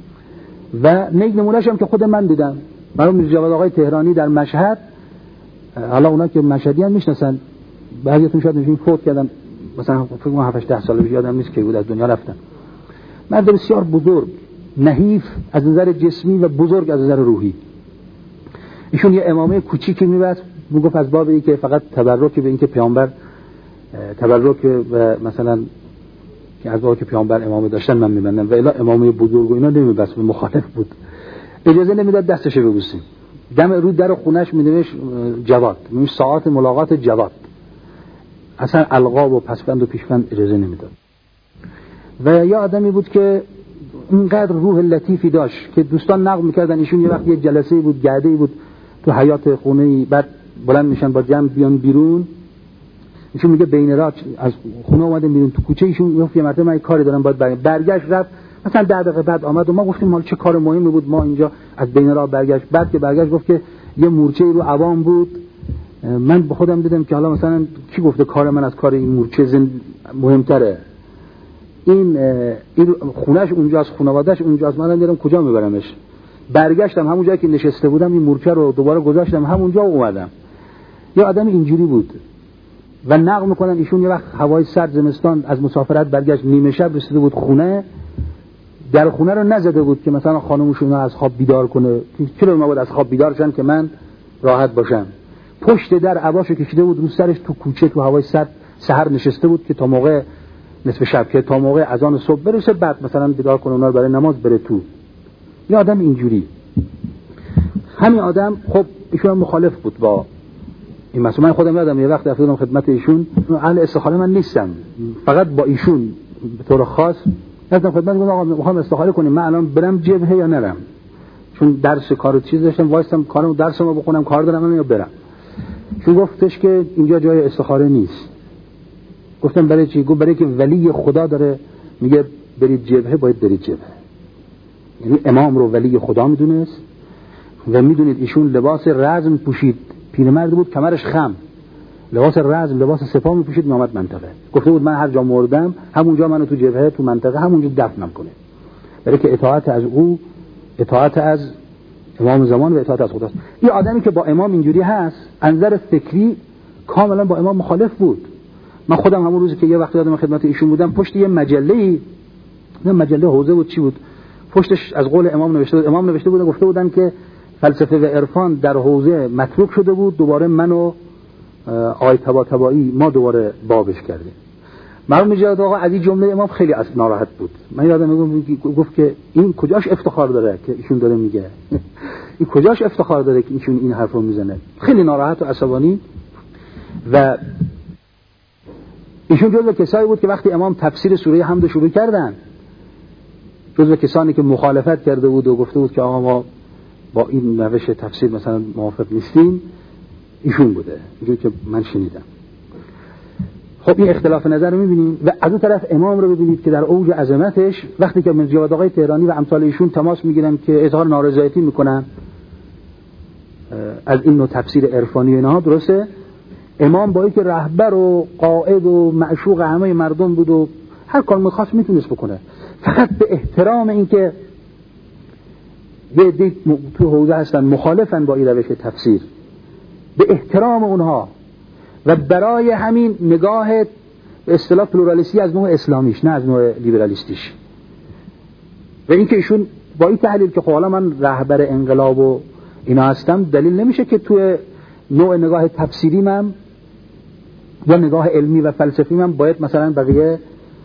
و نمونه‌اش هم که خود من دیدم، مرحوم میرزا جواد آقای تهرانی در مشهد، حالا اونا که مشهدی هم میشناسن، بعضیتون شاید میگین فوت کردن، مثلا فکر کنم 7 10 سال پیش یادم نیست که بود از دنیا رفتن. مرد بسیار بزرگ، نحیف از نظر جسمی و بزرگ از نظر روحی. ایشون یه امامه کوچیکی میبست، میگفت از باب این که فقط تبرک به این که پیامبر تبرک و مثلا که از باب که پیامبر امامه داشتن من میبندم و الا امامه بزرگ و اینا نمیبست، مخالف بود. اجازه نمیداد دستش رو ببوسیم. دم رو در خونش مینوشت جواد، میگه ساعت ملاقات جواد. اصلا القاب و پسوند و پیشوند اجازه نمیداد. و یا آدمی بود که اینقدر روح لطیفی داشت که دوستان نقل میکردن ایشون یه وقت یه جلسه بود، گرده‌ای بود تو حیاط خونه‌ای، بعد بلند میشن با جمع بیان بیرون. ایشون میگه بین راه از خونه اومدن بیرون تو کوچه، ایشون گفت یه مرتبه من کاری دارم باید برگشت. رفت مثلا 10 دقیقه بعد آمد و ما گفتیم مال چه کار مهمی بود ما اینجا از بین راه برگشت. بعد که برگشت گفت که یه مورچه رو عوام بود، من به خودم دیدم که حالا مثلا کی گفته کار من از کار این مورچه مهمتره، این خونهش اونجاست، خانواده‌اش اونجاست، منم میرم کجا میبرمش. برگشتم همون جایی که نشسته بودم این مورچه رو دوباره گذاشتم همونجا و اومدم. یه آدم اینجوری بود. و نقل میکنن ایشون یه وقت هوای سرد زمستان از مسافرت برگشت، نیمه شب رسیده بود خونه، در خونه رو نزده بود که مثلا خانومشون از خواب بیدار کنه، چرا ما باید از خواب بیدار شن که من راحت باشم. پشت در عباشو کشیده بود رو سرش، تو کوچه تو هوای سرد سحر نشسته بود که تا موقع نصف شب که تا موقع اذان صبح برسه بعد مثلا بیدار کنه اونا رو برای نماز بره تو. یه آدم اینجوری. همین آدم خب ایشون مخالف بود با این مسئله. من خودم یادم یه وقت رفتم خدمت ایشون، اهل استخاره من نیستم، فقط با ایشون به طور خاص رفتم خدمت، گفتم آقا میخوام استخاره کنیم، من الان برم جبهه یا نرم، چون درس کارو چیز داشتم وایستم کارم درسمو بخونم کار دارم یا برم. چون گفتش که اینجا جای استخاره نیست. گفتم برای چی؟ گفت برای که ولی خدا داره میگه برید جبهه، باید برید جبهه. یعنی امام رو ولی خدا میدونست و میدونید ایشون لباس رزم پوشید، پیرمرد بود کمرش خم لباس رزم، لباس سپاه میپوشید میامد منطقه. گفته بود من هر جا مردم همونجا منو تو جبهه تو منطقه همونجا دفنم کنه. برای که اطاعت از او اطاعت از امام زمان و اطاعت از خداست. این آدمی که با امام اینجوری هست از نظر فکری کاملا با امام مخالف بود. من خودم همون روزی که یه وقت یادم خدمت ایشون بودم پشت یه مجله حوزه بود چی بود پشتش از قول امام نوشته بود. امام نوشته بود گفته بودن که فلسفه و عرفان در حوزه متروک شده بود، دوباره من و آقای طباطبایی ما دوباره بابش کردیم. مرحوم جواد آقا از این جمله امام خیلی ناراحت بود. من یادم گفت که این کجاش افتخار داره که ایشون داره میگه این کجاش افتخار داره که ایشون این حرفو میزنه. خیلی ناراحت و عصبانی. و ایشون جزو کسایی بود که وقتی امام تفسیر سوره حمد شروع کردن جزو کسانی که مخالفت کرده بود و گفته بود که آقا ما با این روش تفسیر مثلا موافق نیستیم ایشون بوده، اینجوری که من شنیدم. خب این اختلاف نظر رو می‌بینیم. و از اون طرف امام رو ببینید که در اوج عظمتش وقتی که جواد آقای تهرانی و امثال ایشون تماس میگیرن که اظهار نارضایتی میکنن از این نوع تفسیر عرفانی اینها، درسته امام با اینکه رهبر و قائد و معشوق همه مردم بود و هر کار می‌خواست میتونست بکنه، فقط به احترام اینکه یه عده تو حوزه هستن مخالفن با این روش تفسیر، به احترام اونها و برای همین نگاه به اصطلاح پلورالیستی از نوع اسلامیش نه از نوع لیبرالیستیش. و اینکه ایشون با این تحلیل که خب حالا من رهبر انقلاب و اینا هستم دلیل نمیشه که توی نوع نگاه تفسیری من یا نگاه علمی و فلسفی من باید مثلا بقیه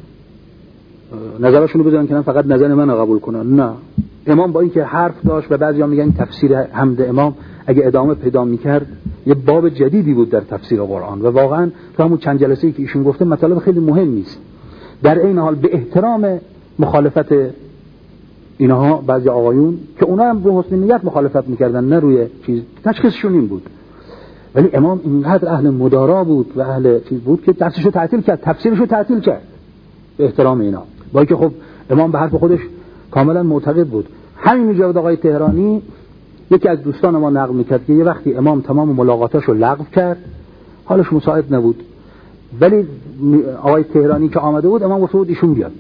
نظرشونو بذارن که فقط نظر من رو قبول کنن. نه، امام با اینکه حرف داشت و بعضیا میگن تفسیر حمد امام اگه ادامه پیدا میکرد یه باب جدیدی بود در تفسیر قرآن و واقعا تو همون چند جلسه‌ای که ایشون گفته مطالب خیلی مهمی است. در این حال به احترام مخالفت اینها بعضی آقایون که اونا هم به حسن نیت مخالفت میکردن نه روی چیز تشخیصشون این بود، ولی امام اینقدر اهل مدارا بود و اهل چیز بود که درسشو تعطیل کرد، تفسیرشو تعطیل کرد به احترام اینا، با اینکه خب امام به حرف خودش کاملا معتقد بود. همین جواد آقای تهرانی یکی از دوستان ما نقل میکرد که یه وقتی امام تمام ملاقاتاشو لغو کرد، حالش مساعد نبود، ولی آقای تهرانی که آمده بود امام گفت بود ایشون بیاد،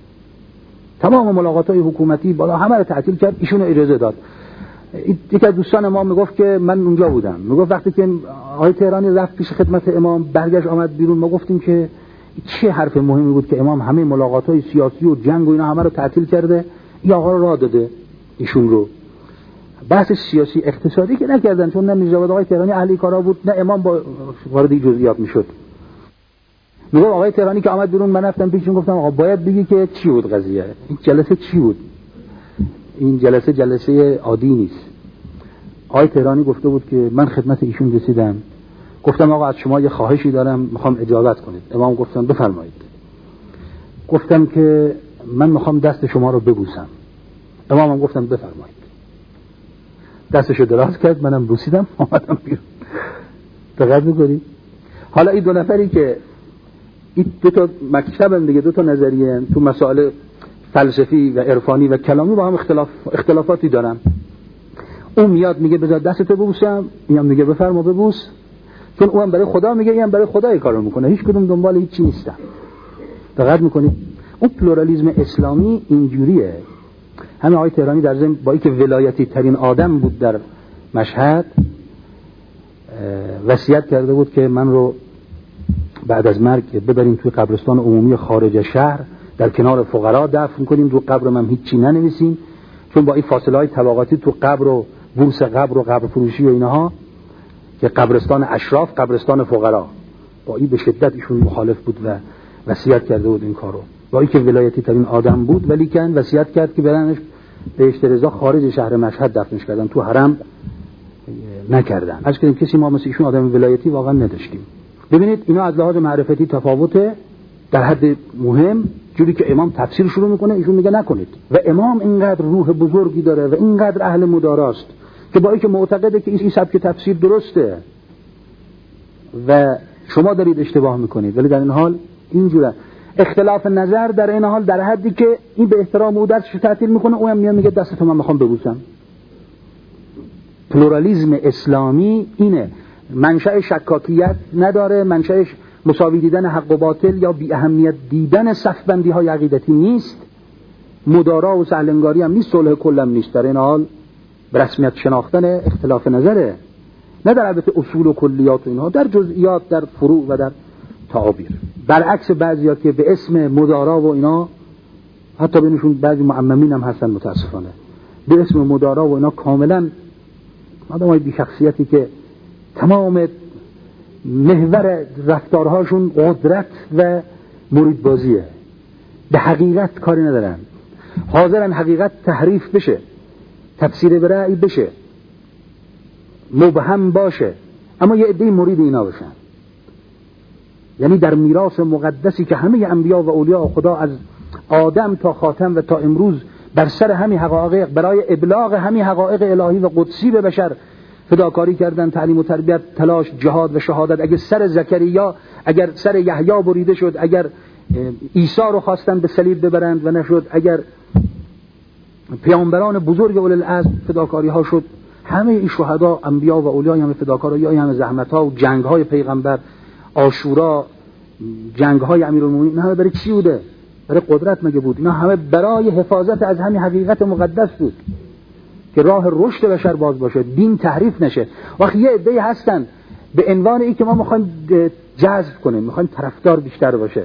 تمام ملاقاتای حکومتی بالا همه رو تعطیل کرد، ایشون اجازه داد. یکی از دوستان ما میگفت که من اونجا بودم، میگفت وقتی که آقای تهرانی رفت پیش خدمت امام برگشت آمد بیرون، ما گفتیم که چه حرف مهمی بود که امام همه ملاقاتای سیاسی و جنگ و اینا همه رو تعطیل کرده، این آقا رو راه داده ایشون رو. بحث سیاسی اقتصادی که نکردن، چون نه جواد آقای تهرانی اهل کارا بود نه امام با وارد این جزئیات میشد. میگم آقای تهرانی که آمد بیرون من رفتم پیشون گفتم آقا باید بگی که چی بود قضیه، این جلسه چی بود، این جلسه عادی نیست. آقای تهرانی گفته بود که من خدمت ایشون رسیدم، گفتم آقا از شما یه خواهشی دارم میخوام اجازت کنید. امام گفتن بفرمایید. گفتم که من میخوام دست شما رو ببوسم. امام هم گفتم بفرمایید. دستشو دراز کرد، منم بوسیدم، اومدم بیرون. دقت می‌کنید؟ حالا این دو نفری که این دو تا مکتبن دیگه، دو تا نظریه تو مسائل فلسفی و عرفانی و کلامی با هم اختلافاتی دارن. اون میاد میگه بذار دستتو ببوسم، اینم میگه بفرما ببوس، چون اونم برای خدا میگه اینم برای خدای کارو میکنه، هیچ کدوم دنبال هیچ چی نیستن. دقت می‌کنید؟ اون پلورالیسم اسلامی اینجوریه. همین آقای تهرانی در ضمن با اینکه ولایتی ترین آدم بود در مشهد وصیت کرده بود که من رو بعد از مرگ ببرین توی قبرستان عمومی خارج شهر در کنار فقرا دفن کنیم، رو قبر من هیچی ننویسیم، چون با این فاصله های طبقاتی تو قبر و بورس قبر و قبر فروشی و اینها که قبرستان اشراف قبرستان فقرا، با این به شدت ایشون مخالف بود و وصیت کرده بود این کارو. با اینکه ولایتی ترین آدم بود ولی کن وصیت کرد که برنش بهشت رضا خارج شهر مشهد دفنش کردن، تو حرم نکردن. از که کسی ما مثل ایشون آدم ولایتی واقعا نداشتیم. ببینید اینا از لحاظ معرفتی تفاوته در حد مهم. جوری که امام تفسیر شروع میکنه ایشون میگه نکنید، و امام اینقدر روح بزرگی داره و اینقدر اهل مداراست که با اینکه معتقده که این سبک تفسیر درسته و شما دارید اشتباه میکنید، ولی در این حال اینجوره اختلاف نظر در این حال در حدی که این به احترام او دستشو تعطیل میکنه، اونم میاد میگه دستتو من میخوام ببوسم. پلورالیسم اسلامی اینه. منشأ شکاکیت نداره، منشأش مساوی دیدن حق و باطل یا بی اهمیت دیدن صف‌بندی های عقیدتی نیست، مدارا و سهلنگاری هم نیست، صلح کلم نیست. در این حال به رسمیت شناختن اختلاف نظره، نه در البته اصول و کلیات و اینها، در جزئیات، در فروع و در تعابیر. برعکس بعضیا که به اسم مدارا و اینا، حتی بینشون بعضی معممین هم هستن متاسفانه، به اسم مدارا و اینا کاملا آدمای بی شخصیتی که تمام محور رفتارهاشون قدرت و مریدبازیه، به حقیقت کاری ندارن، حاضرن حقیقت تحریف بشه، تفسیر به رأی بشه، مبهم باشه، اما یه عده مرید اینا بشن. یعنی در میراث مقدسی که همه انبیا و اولیاء خدا از آدم تا خاتم و تا امروز بر سر همین حقایق، برای ابلاغ همین حقایق الهی و قدسی به بشر فداکاری کردن، تعلیم و تربیت، تلاش، جهاد و شهادت. اگر سر زکریا، اگر سر یحیی بریده شد، اگر عیسی رو خواستن به صلیب ببرند و نشد، اگر پیامبران بزرگ اول العزم فداکاری ها شد، همه این شهدا، انبیا و اولیاء همه فداکاری، همه زحمت ها و جنگ های پیغمبر، عاشورا، جنگ های امیرالمومنین، همه برای چی بوده؟ برای قدرت مگه بود؟ اینا همه برای حفاظت از همین حقیقت مقدس بود که راه رشد بشر باز باشه، دین تحریف نشه. وقتی یه عده‌ای هستن به عنوان این که ما میخوایم جذب کنیم، میخوایم طرفدار بیشتر باشه،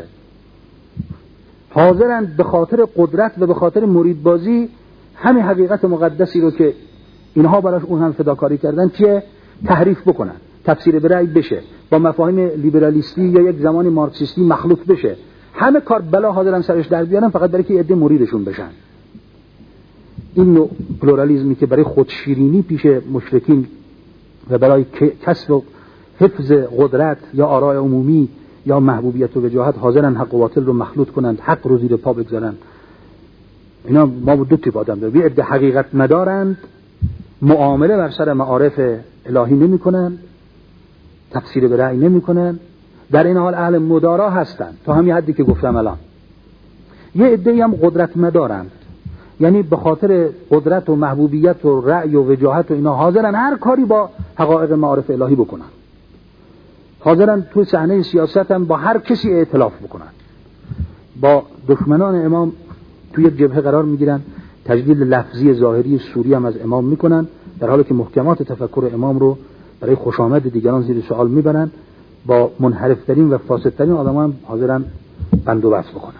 حاضرن به خاطر قدرت و به خاطر مریدبازی همین حقیقت مقدسی رو که اینها براش اون هم فداکاری کردن چیه؟ تحریف بکنن، تفسیر به رأی بشه، با مفاهیم لیبرالیستی یا یک زمانی مارکسیستی مخلوط بشه، همه کار بلا حاضرن سرش در بیارن فقط برای که عده مریدشون بشن. این نوع پلورالیسمی که برای خودشیرینی پیش مشرکین و برای کسب و حفظ قدرت یا آراء عمومی یا محبوبیت و وجاهت حاضرن حق و باطل رو مخلوط کنند، حق رو زیر پا بگذارن. اینا ما دو تیپ آدم داریم، یه عده حقیقت مدارند، معامله بر سر معارف الهی نمی کنن، تفسیر به رأی نمی کنن، در این حال اهل مدارا هستن تا همین حدی که گفتم الان. یه عده هم قدرت مدارند، یعنی به خاطر قدرت و محبوبیت و رأی و وجاهت و اینا حاضرن هر کاری با حقایق معارف الهی بکنن، حاضرن توی صحنه سیاست هم با هر کسی ائتلاف بکنن، با دشمنان امام توی جبهه قرار میگیرن، تجلیل لفظی ظاهری سوری هم از امام میکنن، در حالی که محکمات تفکر امام رو برای خوشامد دیگران زیر سوال میبرن، با منحرفترین و فاسدترین آدم هم حاضرن بندوبست بکنن.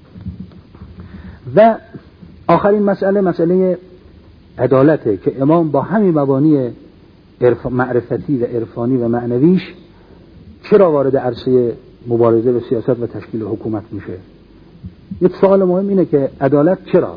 و آخرین مسئله عدالته که امام با همین مبانی معرفتی و عرفانی و معنویش چرا وارد عرصه مبارزه و سیاست و تشکیل حکومت میشه. یک سوال مهم اینه که عدالت چرا؟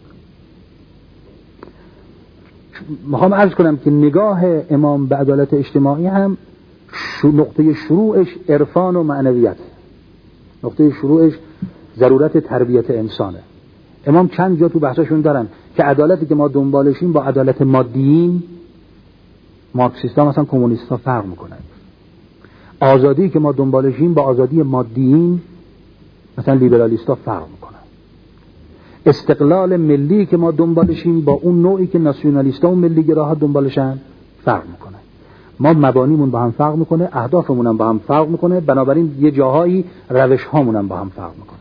میخوام عرض کنم که نگاه امام به عدالت اجتماعی هم نقطه شروعش عرفان و معنویت، نقطه شروعش ضرورت تربیت انسانه. امام چند جا تو بحثشون دارن که عدالتی که ما دنبالشیم با عدالت مادیین، مارکسیستا مثلا کمونیستا فرق میکنن. آزادی که ما دنبالشیم با آزادی مادیین مثلا لیبرالیستا فرق میکنن. استقلال ملی که ما دنبالشیم با اون نوعی که ناسیونالیستا و ملی گراها دنبالشن فرق میکنه. ما مبانیمون با هم فرق میکنه، اهدافمون هم با هم فرق میکنه، بنابراین یه جاهایی روش هامون هم با هم فرق میکنه.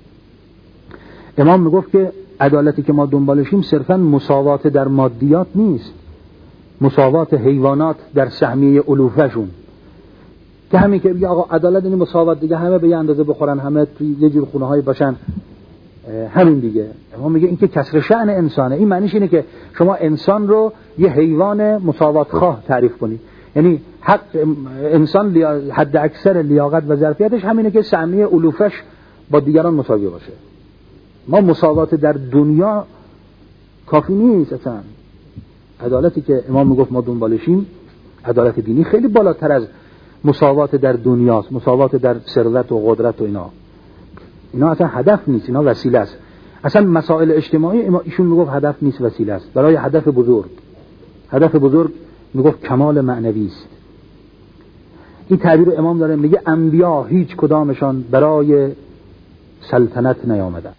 امام میگفت که عدالتی که ما دنبالشیم صرفاً مساوات در مادیات نیست، مساوات حیوانات در سهمیه علوفهشون، که همین که بگه آقا عدالت این مساوات دیگه، همه به یه اندازه بخورن، همه توی یه جور خونه هایی باشن، همین دیگه. امام میگه این که کسر شأن انسانه. این معنیش اینه که شما انسان رو یه حیوان مساوات خواه تعریف کنید، یعنی حق انسان حد اکثر لیاقت و ظرفیتش همینه که سهمیه علوفش با دیگران مساوی باشه. ما مساوات در دنیا کافی نیست اصلا. عدالتی که امام میگفت ما دنبالشیم، عدالت دینی، خیلی بالاتر از مساوات در دنیاست، مساوات در ثروت و قدرت و اینا اصلا هدف نیست، اینا وسیله است. اصلا مسائل اجتماعی ایشون میگفت هدف نیست، وسیله است برای هدف بزرگ. هدف بزرگ میگفت کمال معنوی است. این تعبیر امام داره، میگه انبیا هیچ کدامشان برای سلطنت نیامدن،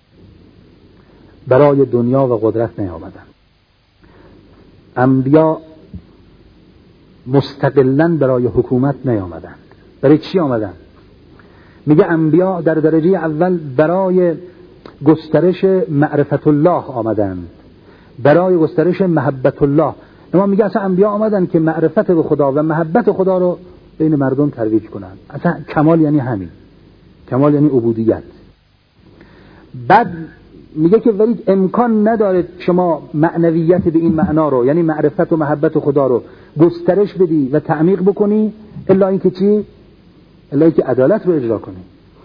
برای دنیا و قدرت نیامدن. انبیا مستقلاً برای حکومت نیامدند. برای چی آمدند؟ میگه انبیا در درجه اول برای گسترش معرفت الله آمدند، برای گسترش محبت الله. اما میگه اصلا انبیا آمدند که معرفت به خدا و محبت خدا رو بین مردم ترویج کنند. اصلا کمال یعنی همین، کمال یعنی عبودیت. بعد میگه که ولی امکان نداره شما معنویت به این معنا رو، یعنی معرفت و محبت خدا رو گسترش بدی و تعمیق بکنی الا اینکه چی؟ الا اینکه عدالت رو اجرا کنی.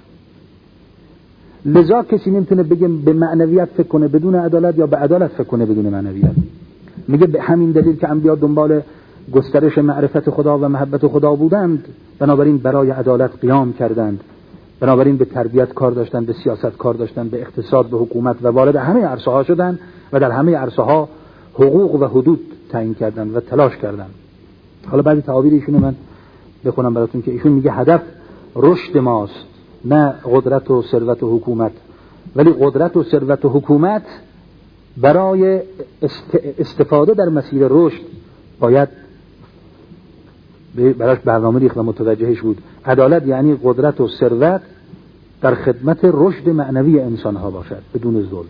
لذا کسی نمیتونه بگه به معنویت فکر کنه بدون عدالت یا به عدالت فکر کنه بدون معنویت. میگه به همین دلیل که انبیا دنبال گسترش معرفت خدا و محبت خدا بودند، بنابراین برای عدالت قیام کردند، بنابراین به تربیت کار داشتند، به سیاست کار داشتند، به اقتصاد، به حکومت و وارد همه عرصه ها شدند و در همه عرصه ها حقوق و حدود تعیین کردند و تلاش کردند. حالا بعضی تعابیر ایشون من بخونم براتون که ایشون میگه هدف رشد ماست، نه قدرت و ثروت و حکومت، ولی قدرت و ثروت و حکومت برای استفاده در مسیر رشد باید براش برنامه ریخت و متوجهش بود. عدالت یعنی قدرت و ثروت در خدمت رشد معنوی انسان ها باشد بدون ظلم.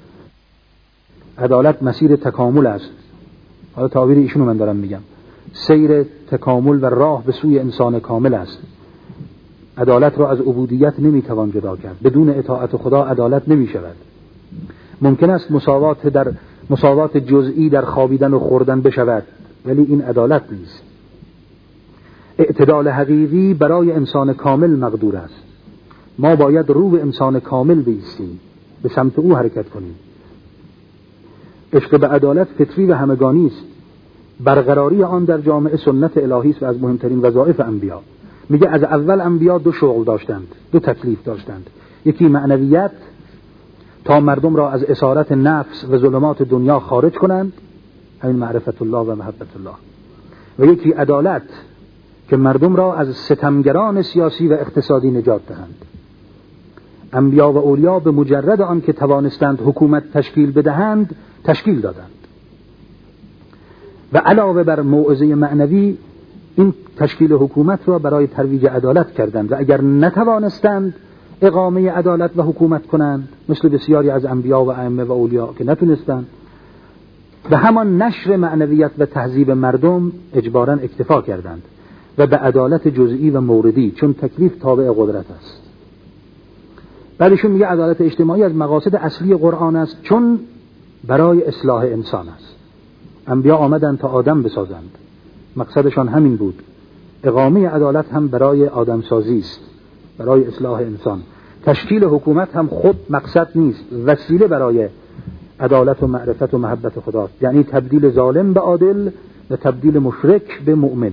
عدالت مسیر تکامل است. حالا تعبیر ایشونو من دارم میگم، سیر تکامل و راه به سوی انسان کامل است. عدالت را از عبودیت نمیتوان جدا کرد. بدون اطاعت خدا عدالت نمیشود. ممکن است مساوات جزئی در خوابیدن و خوردن بشود، ولی این عدالت نیست. اعتدال حقیقی برای انسان کامل مقدور است. ما باید رو به انسان کامل بایستیم، به سمت او حرکت کنیم. عشق به عدالت فطری و همگانی است. برقراری آن در جامعه سنت الهی است و از مهمترین وظایف انبیا. میگه از اول انبیا دو شغل داشتند، دو تکلیف داشتند. یکی معنویت تا مردم را از اسارت نفس و ظلمات دنیا خارج کنند، همین معرفت الله و محبت الله، و یکی عدالت که مردم را از ستمگران سیاسی و اقتصادی نجات دهند. انبیا و اولیا به مجرد آن که توانستند حکومت تشکیل بدهند تشکیل دادند و علاوه بر موعظه معنوی این تشکیل حکومت را برای ترویج عدالت کردند و اگر نتوانستند اقامه عدالت و حکومت کنند، مثل بسیاری از انبیا و ائمه و اولیا که نتونستند، به همان نشر معنویت و تهذیب مردم اجباراً اکتفا کردند و به عدالت جزئی و موردی، چون تکلیف تابع قدرت است. بعدشون میگه عدالت اجتماعی از مقاصد اصلی قرآن است، چون برای اصلاح انسان است. انبیا آمدند تا آدم بسازند، مقصدشان همین بود. اقامه عدالت هم برای آدم سازی است، برای اصلاح انسان. تشکیل حکومت هم خود مقصد نیست، وسیله برای عدالت و معرفت و محبت خداست. یعنی تبدیل ظالم به عادل و تبدیل مشرک به مؤمن.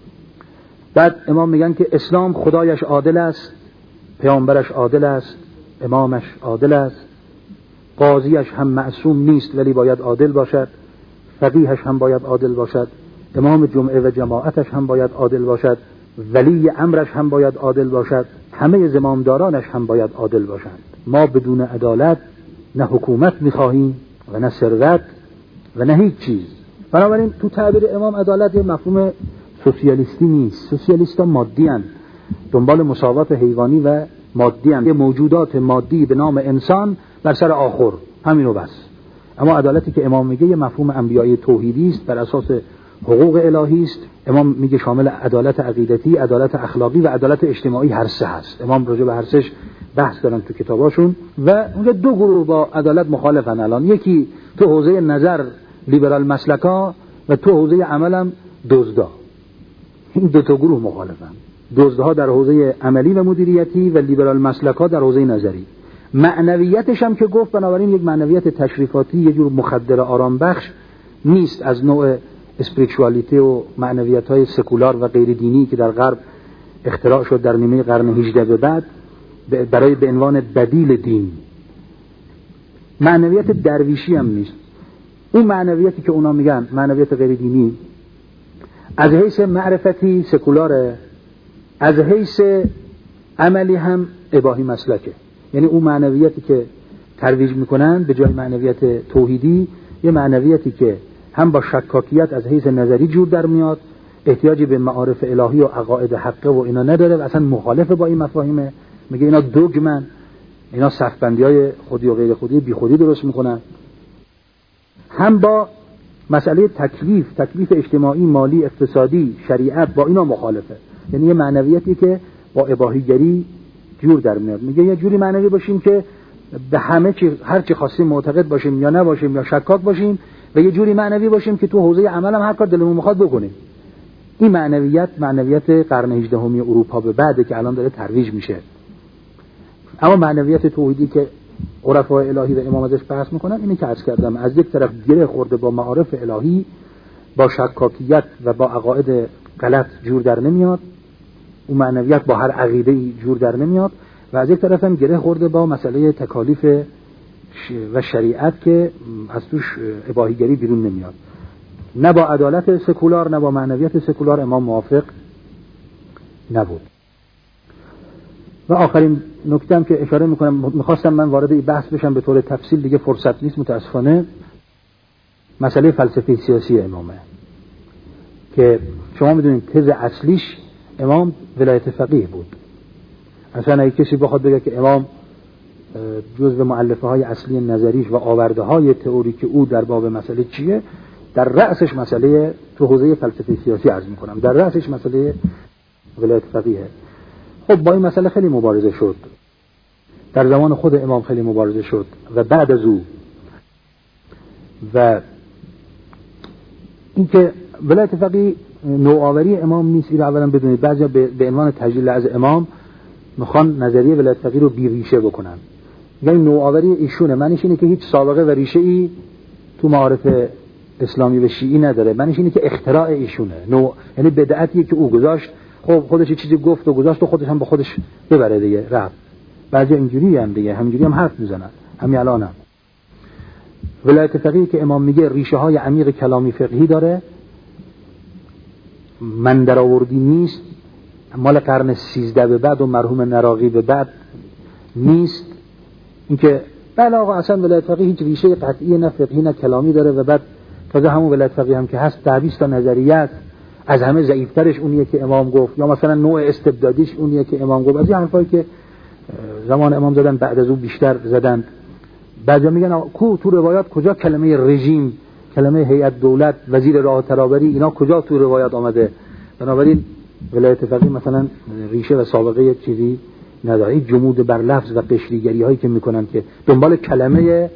بعد امام میگن که اسلام خدایش عادل است، پیامبرش عادل است، امامش عادل است، قاضیش هم معصوم نیست ولی باید عادل باشد، فقیهش هم باید عادل باشد، امام جمعه و جماعتش هم باید عادل باشد، ولی امرش هم باید عادل باشد، همه زمامدارانش هم باید عادل باشند. ما بدون عدالت نه حکومت میخواهیم و نه ثروت و نه هیچ چیز. بنابراین تو تعبیر امام عدالت یه مفهوم سوسیالیستی نیست. سوسیالیست‌ها مادی هستند، دنبال مساوات حیوانی و مادی هستند، یه موجودات مادی به نام انسان بر سر آخر، همینو بس. اما عدالتی که امام میگه یه مفهوم انبیایی توحیدی است، بر اساس حقوق الهی است. امام میگه شامل عدالت عقیدتی، عدالت اخلاقی و عدالت اجتماعی هر سه هست. امام راجع به هر سهش بحث دارن تو کتاباشون و اونجا دو گروه با عدالت مخالفن الان. یکی تو حوزه نظر لیبرال مسلکا و تو حوزه عملم دزدا. این دو تا گروه مخالفن. دزدها در حوزه عملی و مدیریتی و لیبرال مسلکا در حوزه نظری. معنویتش هم که گفت بنابراین یک معنویت تشریفاتی، یه جور مخدر آرام بخش نیست از نوع اسپریچوالیته و معنویت‌های سکولار و غیر دینی که در غرب اختراع شد در نیمه قرن 18 به بعد برای به عنوان بدیل دین. معنویت درویشی هم نیست. اون معنویتی که اونا میگن معنویت غیر دینی از حیث معرفتی سکولاره، از حیث عملی هم اباحی مسلکه. یعنی اون معنویتی که ترویج میکنن به جای معنویت توحیدی، یه معنویتی که هم با شکاکیت از حیث نظری جور در میاد، احتیاجی به معارف الهی و عقاید حقه و اینا نداره و اصلا مخالف با این مفاهیمه. میگه اینا دوگمن، اینا صفبندی‌های خودی و غیر خودی بی خودی درست میکنن. هم با مسئله تکلیف اجتماعی، مالی، اقتصادی، شریعت با اینا مخالفه. یعنی یه معنویتی که با اباحیگری جور در میاد. میگه یه جوری معنوی باشیم که به همه چی هر چی خواستیم معتقد باشیم یا نباشیم یا شکاک باشیم، و یه جوری معنوی باشیم که تو حوزه عمل هم هر کار دلمون میخواد بکنیم. این معنویت قرن 18 اروپا به بعده که الان داره ترویج میشه. اما معنویت توحیدی که عرفای الهی و امام ازش بحث میکنن، اینی که عرض کردم، از یک طرف گره خورده با معارف الهی، با شکاکیت و با عقاید غلط جور در نمیاد، اون معنویت با هر عقیده‌ای جور در نمیاد، و از یک طرف هم گره خورده با مسئله تکالیف و شریعت که از توش اباحیگری بیرون نمیاد. نه با عدالت سکولار نه با معنویت سکولار امام موافق نبود. و آخرین نکته هم که اشاره میکنم، میخواستم من وارد این بحث بشم به طور تفصیل، دیگه فرصت نیست متاسفانه، مسئله فلسفه سیاسی امامه که شما میدونید تز اصلیش امام ولایت فقیه بود. اصلا اگه کسی بخواد بگه که امام جزء مؤلفه های اصلی نظریش و آورده های تئوریک او در باب مسئله چیه، در رأسش مسئله تو حوزه فلسفه سیاسی عرض میکنم، در رأسش مسئله ولایت فقیه. خب با این مسئله خیلی مبارزه شد، در زمان خود امام خیلی مبارزه شد و بعد از او. و اینکه ولایت فقیه نوآوری امام نیست، این اولا بدونید. بعضیا به عنوان تجلیل از امام میخوان نظریه ولایت فقیه رو بی ریشه بکنن، یعنی نوآوری ایشونه. معنیش اینه که هیچ سابقه و ریشه ای تو معارف اسلامی و شیعی نداره. معنیش اینه که اختراع ایشونه، یعنی بدعتیه که او گذاشت. خب خودش چیزی گفت و گذاشت و خودش هم به خودش ببره دیگه، رفت. بعضی اینجوری هم دیگه همینجوری هم حرف میزنن، همین الانم. ولایت فقیه که امام میگه ریشه های عمیق کلامی فقهی داره، من درآوردی نیست، مال قرن 13 به بعد و مرحوم نراقی به بعد نیست. اینکه بله آقا اصلا ولایت فقیه هیچ ریشه قطعی نه فقهی نه کلامی داره، و بعد تازه همون ولایت فقیه هم که هست 20 تا نظریات، از همه ضعیف‌ترش اونیه که امام گفت، یا مثلا نوع استبدادیش اونیه که امام گفت. از این حرفایی که زمان امام زدن بعد از اون بیشتر زدن. بعضیا میگن کو تو روایات کجا کلمه رژیم، کلمه هیئت دولت، وزیر راه ترابری، اینا کجا تو روایات آمده؟ بنابراین ولایت فقیه مثلا ریشه و سابقه چیزی نداره. این جمود بر لفظ و قشریگری هایی که میکنن که دنبال کلمه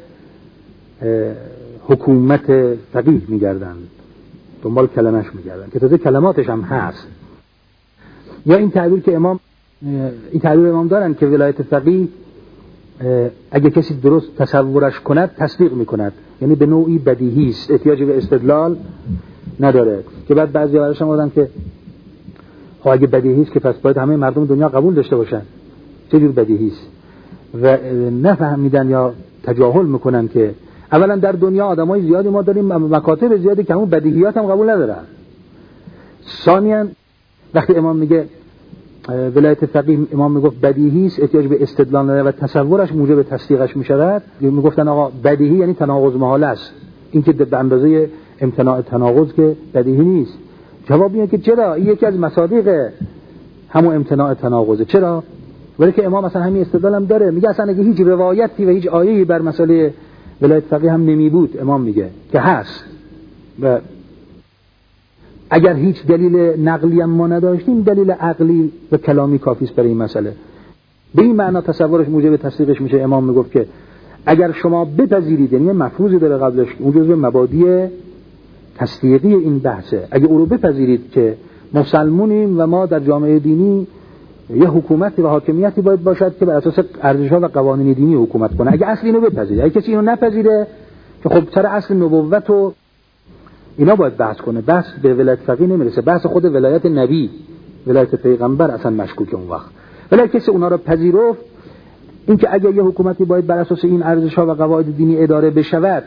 حکومت فقیه میگردن، دنبال کلمش میگردن که تازه کلماتش هم هست. یا این تعبیر که امام دارن که ولایت فقیه اگه کسی درست تصورش کند تصدیق میکند، یعنی به نوعی بدیهی است، احتیاجی به استدلال نداره. که بعد بعضیا براشون گفتن که خب اگه بدیهی است که پس باید همه مردم دنیا قبول داشته باشن. چه جور بدیهی است؟ و نفهمیدن یا تجاهل میکنن که اولا در دنیا آدمای زیادی ما داریم، مکاتب زیادی که همون بدیهیات هم قبول ندارن. ثانیاً وقتی امام میگه ولایت فقیه، امام میگفت بدیهی است، احتیاج به استدلال نداره و تصورش موجب تصدیقش میشود. میگفتن آقا بدیهی یعنی تناقض محال است، این که به اندازه امتناع تناقض که بدیهی نیست. جواب اینه که چرا؟ این یکی از مصادیق همون امتناع تناقضه. چرا؟ ولی که امام مثلا همین استدلال هم داره، میگه اصلا اگه هیچ روایتی و هیچ آیه‌ای بر مسئله ولایت فقیه هم نمی بود، امام میگه که هست، و اگر هیچ دلیل نقلی هم ما نداشتیم، دلیل عقلی و کلامی کافی است برای این مسئله. به این معنا تصورش موجب تصدیقش میشه. امام میگفت که اگر شما بپذیرید، یعنی مفروضی داره قبلش، اون جزء مبادی تصدیقی این بحثه، اگه او رو بپذیرید که مسلمونیم و ما در جامعه دینی یه حکومتی و حاکمیتی باید باشد که بر اساس ارزش‌ها و قوانین دینی حکومت کنه، اگه اصل اینو بپذیره. اگه کسی اینو نپذیره که خب سر اصل نبوت و اینا باید بحث کنه، بحث به ولایت فقیه نمیرسه، بحث خود ولایت نبی، ولایت پیغمبر اصلا مشکوکه اون وقت. ولی کسی اونا رو پذیرفت، این که اگه یه حکومتی باید بر اساس این ارزش‌ها و قواعد دینی اداره بشود،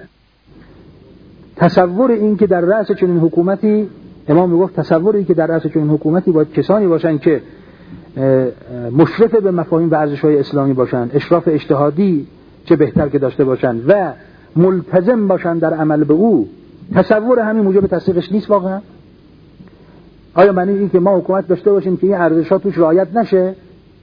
تصور این که در رأس چنین حکومتی، امام میگفت تصور این که در رأس چنین حکومتی باید کسانی باشن که مشرف به مفاهیم و ارزش‌های اسلامی باشن، اشراف اجتهادی چه بهتر که داشته باشن و ملتزم باشن در عمل به او، تصور همین موجب تصدیقش نیست واقعا. آیا معنی این که ما حکومت داشته باشیم که این ارزش‌ها توش رعایت نشه؟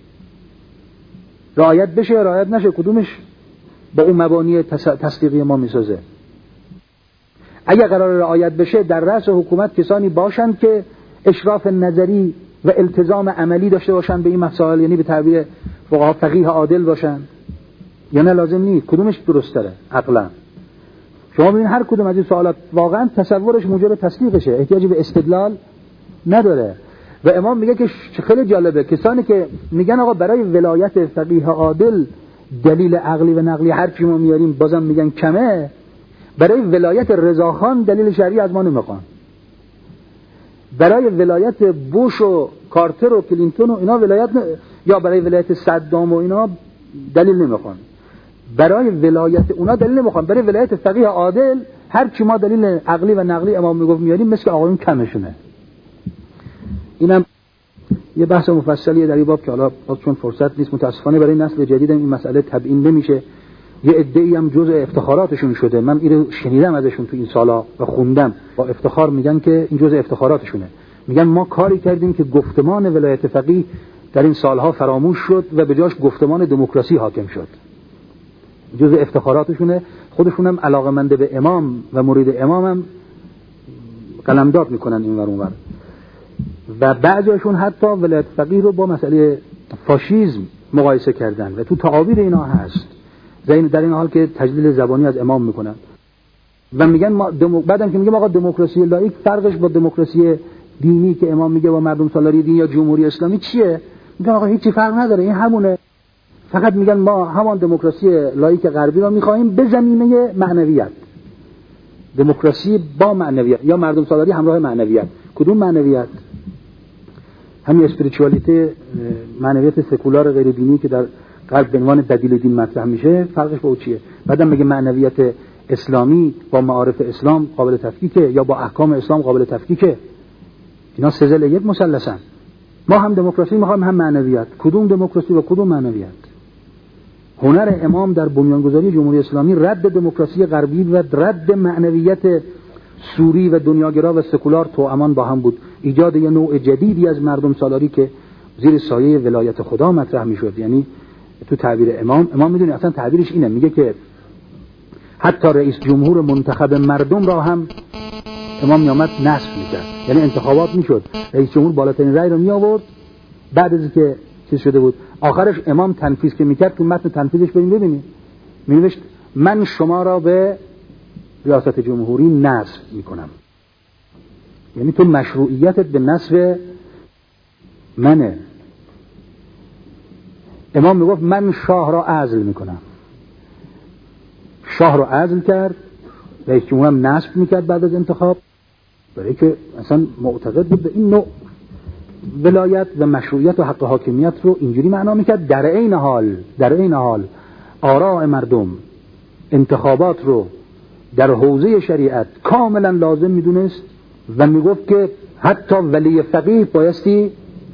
رعایت بشه یا رعایت نشه؟ کدومش با اون مبانی تصدیقی ما میسازه؟ اگر قرار رعایت بشه در رأس حکومت کسانی باشند که اشراف نظری و التزام عملی داشته باشند به این مسائل، یعنی به تعبیر فقها فقیه عادل باشند، یا نه لازم نیست؟ کدومش درست تره عقلا؟ شما ببینید هر کدوم از این سوالات واقعا تصورش موجب تصدیقشه، احتیاجی به استدلال نداره. و امام میگه که خیلی جالبه، کسانی که میگن آقا برای ولایت فقیه عادل دلیل عقلی و نقلی هر چی ما میاریم بازم میگن کمه، برای ولایت رضاخان دلیل شرعی از ما نمیخوان، برای ولایت بوش و کارتر و کلینتون و اینا یا برای ولایت صدام و اینا دلیل نمیخوان، برای ولایت اونا دلیل نمیخوان، برای ولایت فقیه عادل هر چی ما دلیل عقلی و نقلی امام میگفت میاریم مثل آقایون کمشونه. اینم یه بحث مفصلیه در این باب که حالا چون فرصت نیست متاسفانه برای نسل جدید این مسئله تبیین نمیشه. یه عده‌ای هم جزء افتخاراتشون شده، من اینو شنیدم ازشون تو این سالا و خوندم، با افتخار میگن که این جزء افتخاراتشونه، میگن ما کاری کردیم که گفتمان ولایت فقیه در این سالها فراموش شد و به جاش گفتمان دموکراسی حاکم شد. جزء افتخاراتشونه. خودشون هم علاقه‌مند به امام و مرید امام هم قلمداد میکنن این ور اون ور، و بعضیشون حتی ولایت فقیه رو با مسئله فاشیسم مقایسه کردن و تو تعابیر اینا هست در این حال که تجلیل زبانی از امام میکنن و میگن ما بعدم که میگم آقا دموکراسی لاییک فرقش با دموکراسی دینی که امام میگه با مردم سالاری دینی یا جمهوری اسلامی چیه؟ میگن آقا هیچی فرق نداره، این همونه، فقط میگن ما همان دموکراسی لاییک غربی رو میخوایم به زمینه معنویت، دموکراسی با معنویت یا مردم سالاری همراه معنویت. کدوم معنویت؟ همین اسپریچوالیته، معنویت سکولار غیر دینی که در غرب به عنوان بدیل دین مطرح میشه، فرقش با او چیه؟ بعدم میگه معنویت اسلامی با معارف اسلام قابل تفکیکه یا با احکام اسلام قابل تفکیکه. اینا سه ضلع یک مثلثن. ما هم دموکراسی میخوایم هم معنویت. کدوم دموکراسی و کدوم معنویت؟ هنر امام در بنیانگذاری جمهوری اسلامی رد دموکراسی غربی و رد معنویت سوری و دنیاگرا و سکولار توامان با هم بود، ایجاد یه نوع جدیدی از مردم سالاری که زیر سایه ولایت خدا مطرح میشد. یعنی تو تعبیر امام میدونی اصلا تعبیرش اینه، میگه که حتی رئیس جمهور منتخب مردم را هم امام میامد نصب میکرد، یعنی انتخابات میشد رئیس جمهور بالاترین رأی رو می آورد، بعد از اینکه چیز شده بود آخرش امام تنفیذ که میکرد تو متن تنفیذش ببینید مینوشت من شما را به ریاست جمهوری نصب میکنم، یعنی تو مشروعیتت به نصب منه. امام میگفت من شاه را عزل میکنم، شاه را عزل کرد، رئیس جمهور هم نصب میکرد بعد از انتخاب، برای که اصلا معتقد بود به این نوع ولایت و مشروعیت و حق حاکمیت رو اینجوری معنا میکرد. در این حال آراء مردم انتخابات رو در حوزه شریعت کاملا لازم میدونست و میگفت که حتی ولی فقیه بایستی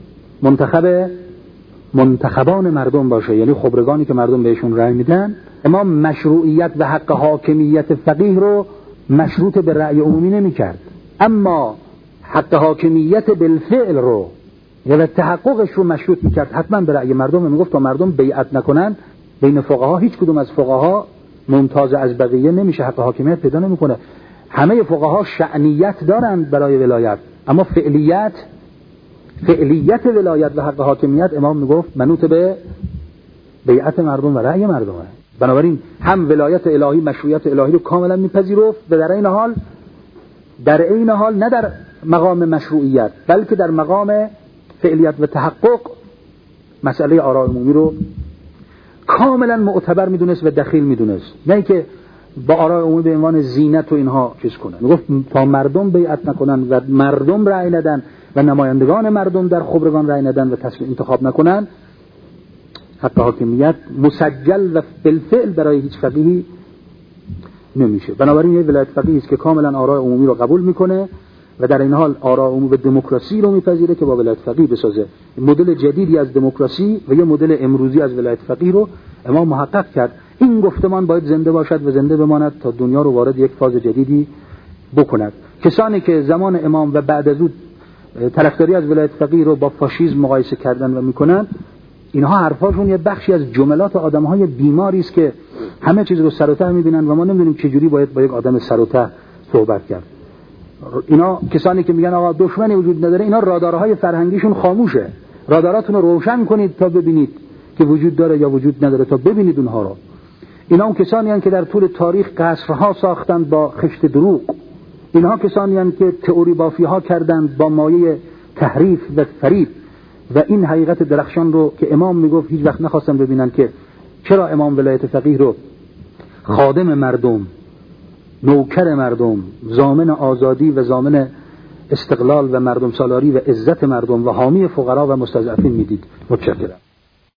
منتخبان مردم باشه، یعنی خبرگانی که مردم بهشون رأی میدن. امام مشروعیت و حق حاکمیت فقیه رو مشروط به رأی عمومی نمیکرد، اما حق حاکمیت بالفعل رو یا تحققش رو مشروط میکرد حتما به رأی مردم. میگفت تا مردم بیعت نکنن بین فقها هیچ کدوم از فقها ممتاز از بقیه نمیشه، حق حاکمیت پیدا نمیکنه. همه فقها شأنیت دارند برای ولایت، اما فعلیت ولایت و حق حاکمیت امام میگفت منوط به بیعت مردم و رأی مردمه. بنابراین هم ولایت الهی مشروعیت الهی رو کاملا میپذیرفت و در این حال نه در مقام مشروعیت بلکه در مقام فعلیت و تحقق مسئله آراء عمومی رو کاملا معتبر میدونست و دخیل میدونست، نه که با آراء عمومی به عنوان زینت و اینها چیز کنن. میگفت تا مردم بیعت نکنن و مردم رأی ندن و نمایندگان مردم در خبرگان رأی ندن و تصویب انتخاب نکنن، حق حاکمیت مسجل و بالفعل برای هیچ فقیهی نمیشه. بنابراین یه ولایت فقیهی است که کاملا آراء عمومی رو قبول میکنه و در این حال آراء عمومی به دموکراسی رو میپذیره که با ولایت فقیه بسازه. مدل جدیدی از دموکراسی و یه مدل امروزی از ولایت فقیه رو امام محقق کرد. این گفتمان باید زنده باشد و زنده بماند تا دنیا رو وارد یک فاز جدیدی بکند. کسانی که زمان امام و بعد از او طرفداری از ولایت فقیه رو با فاشیسم مقایسه کردن و میکنن، اینها حرفاشون یه بخشی از جملات آدم‌های بیماری است که همه چیز رو سر و ته می‌بینن و ما نمی‌دونیم چجوری باید با یک آدم سر و ته صحبت کرد. اینا کسانی که میگن آقا دشمنی وجود نداره، اینا رادارهای فرهنگیشون خاموشه. راداراتون رو روشن کنید تا ببینید که وجود داره یا وجود نداره، تا ببینید اونها رو. اینا اون کسانی هستند که در طول تاریخ قصرها ساختند با خشت دروغ. اینها کسانی هستند که تئوری بافی‌ها کردند با مایه تحریف و فریب و این حقیقت درخشان رو که امام میگفت هیچ وقت نخواستن ببینن که چرا امام ولایت فقیه رو خادم مردم، نوکر مردم، ضامن آزادی و ضامن استقلال و مردم سالاری و عزت مردم و حامی فقرا و مستضعفین میدید. متشکرم.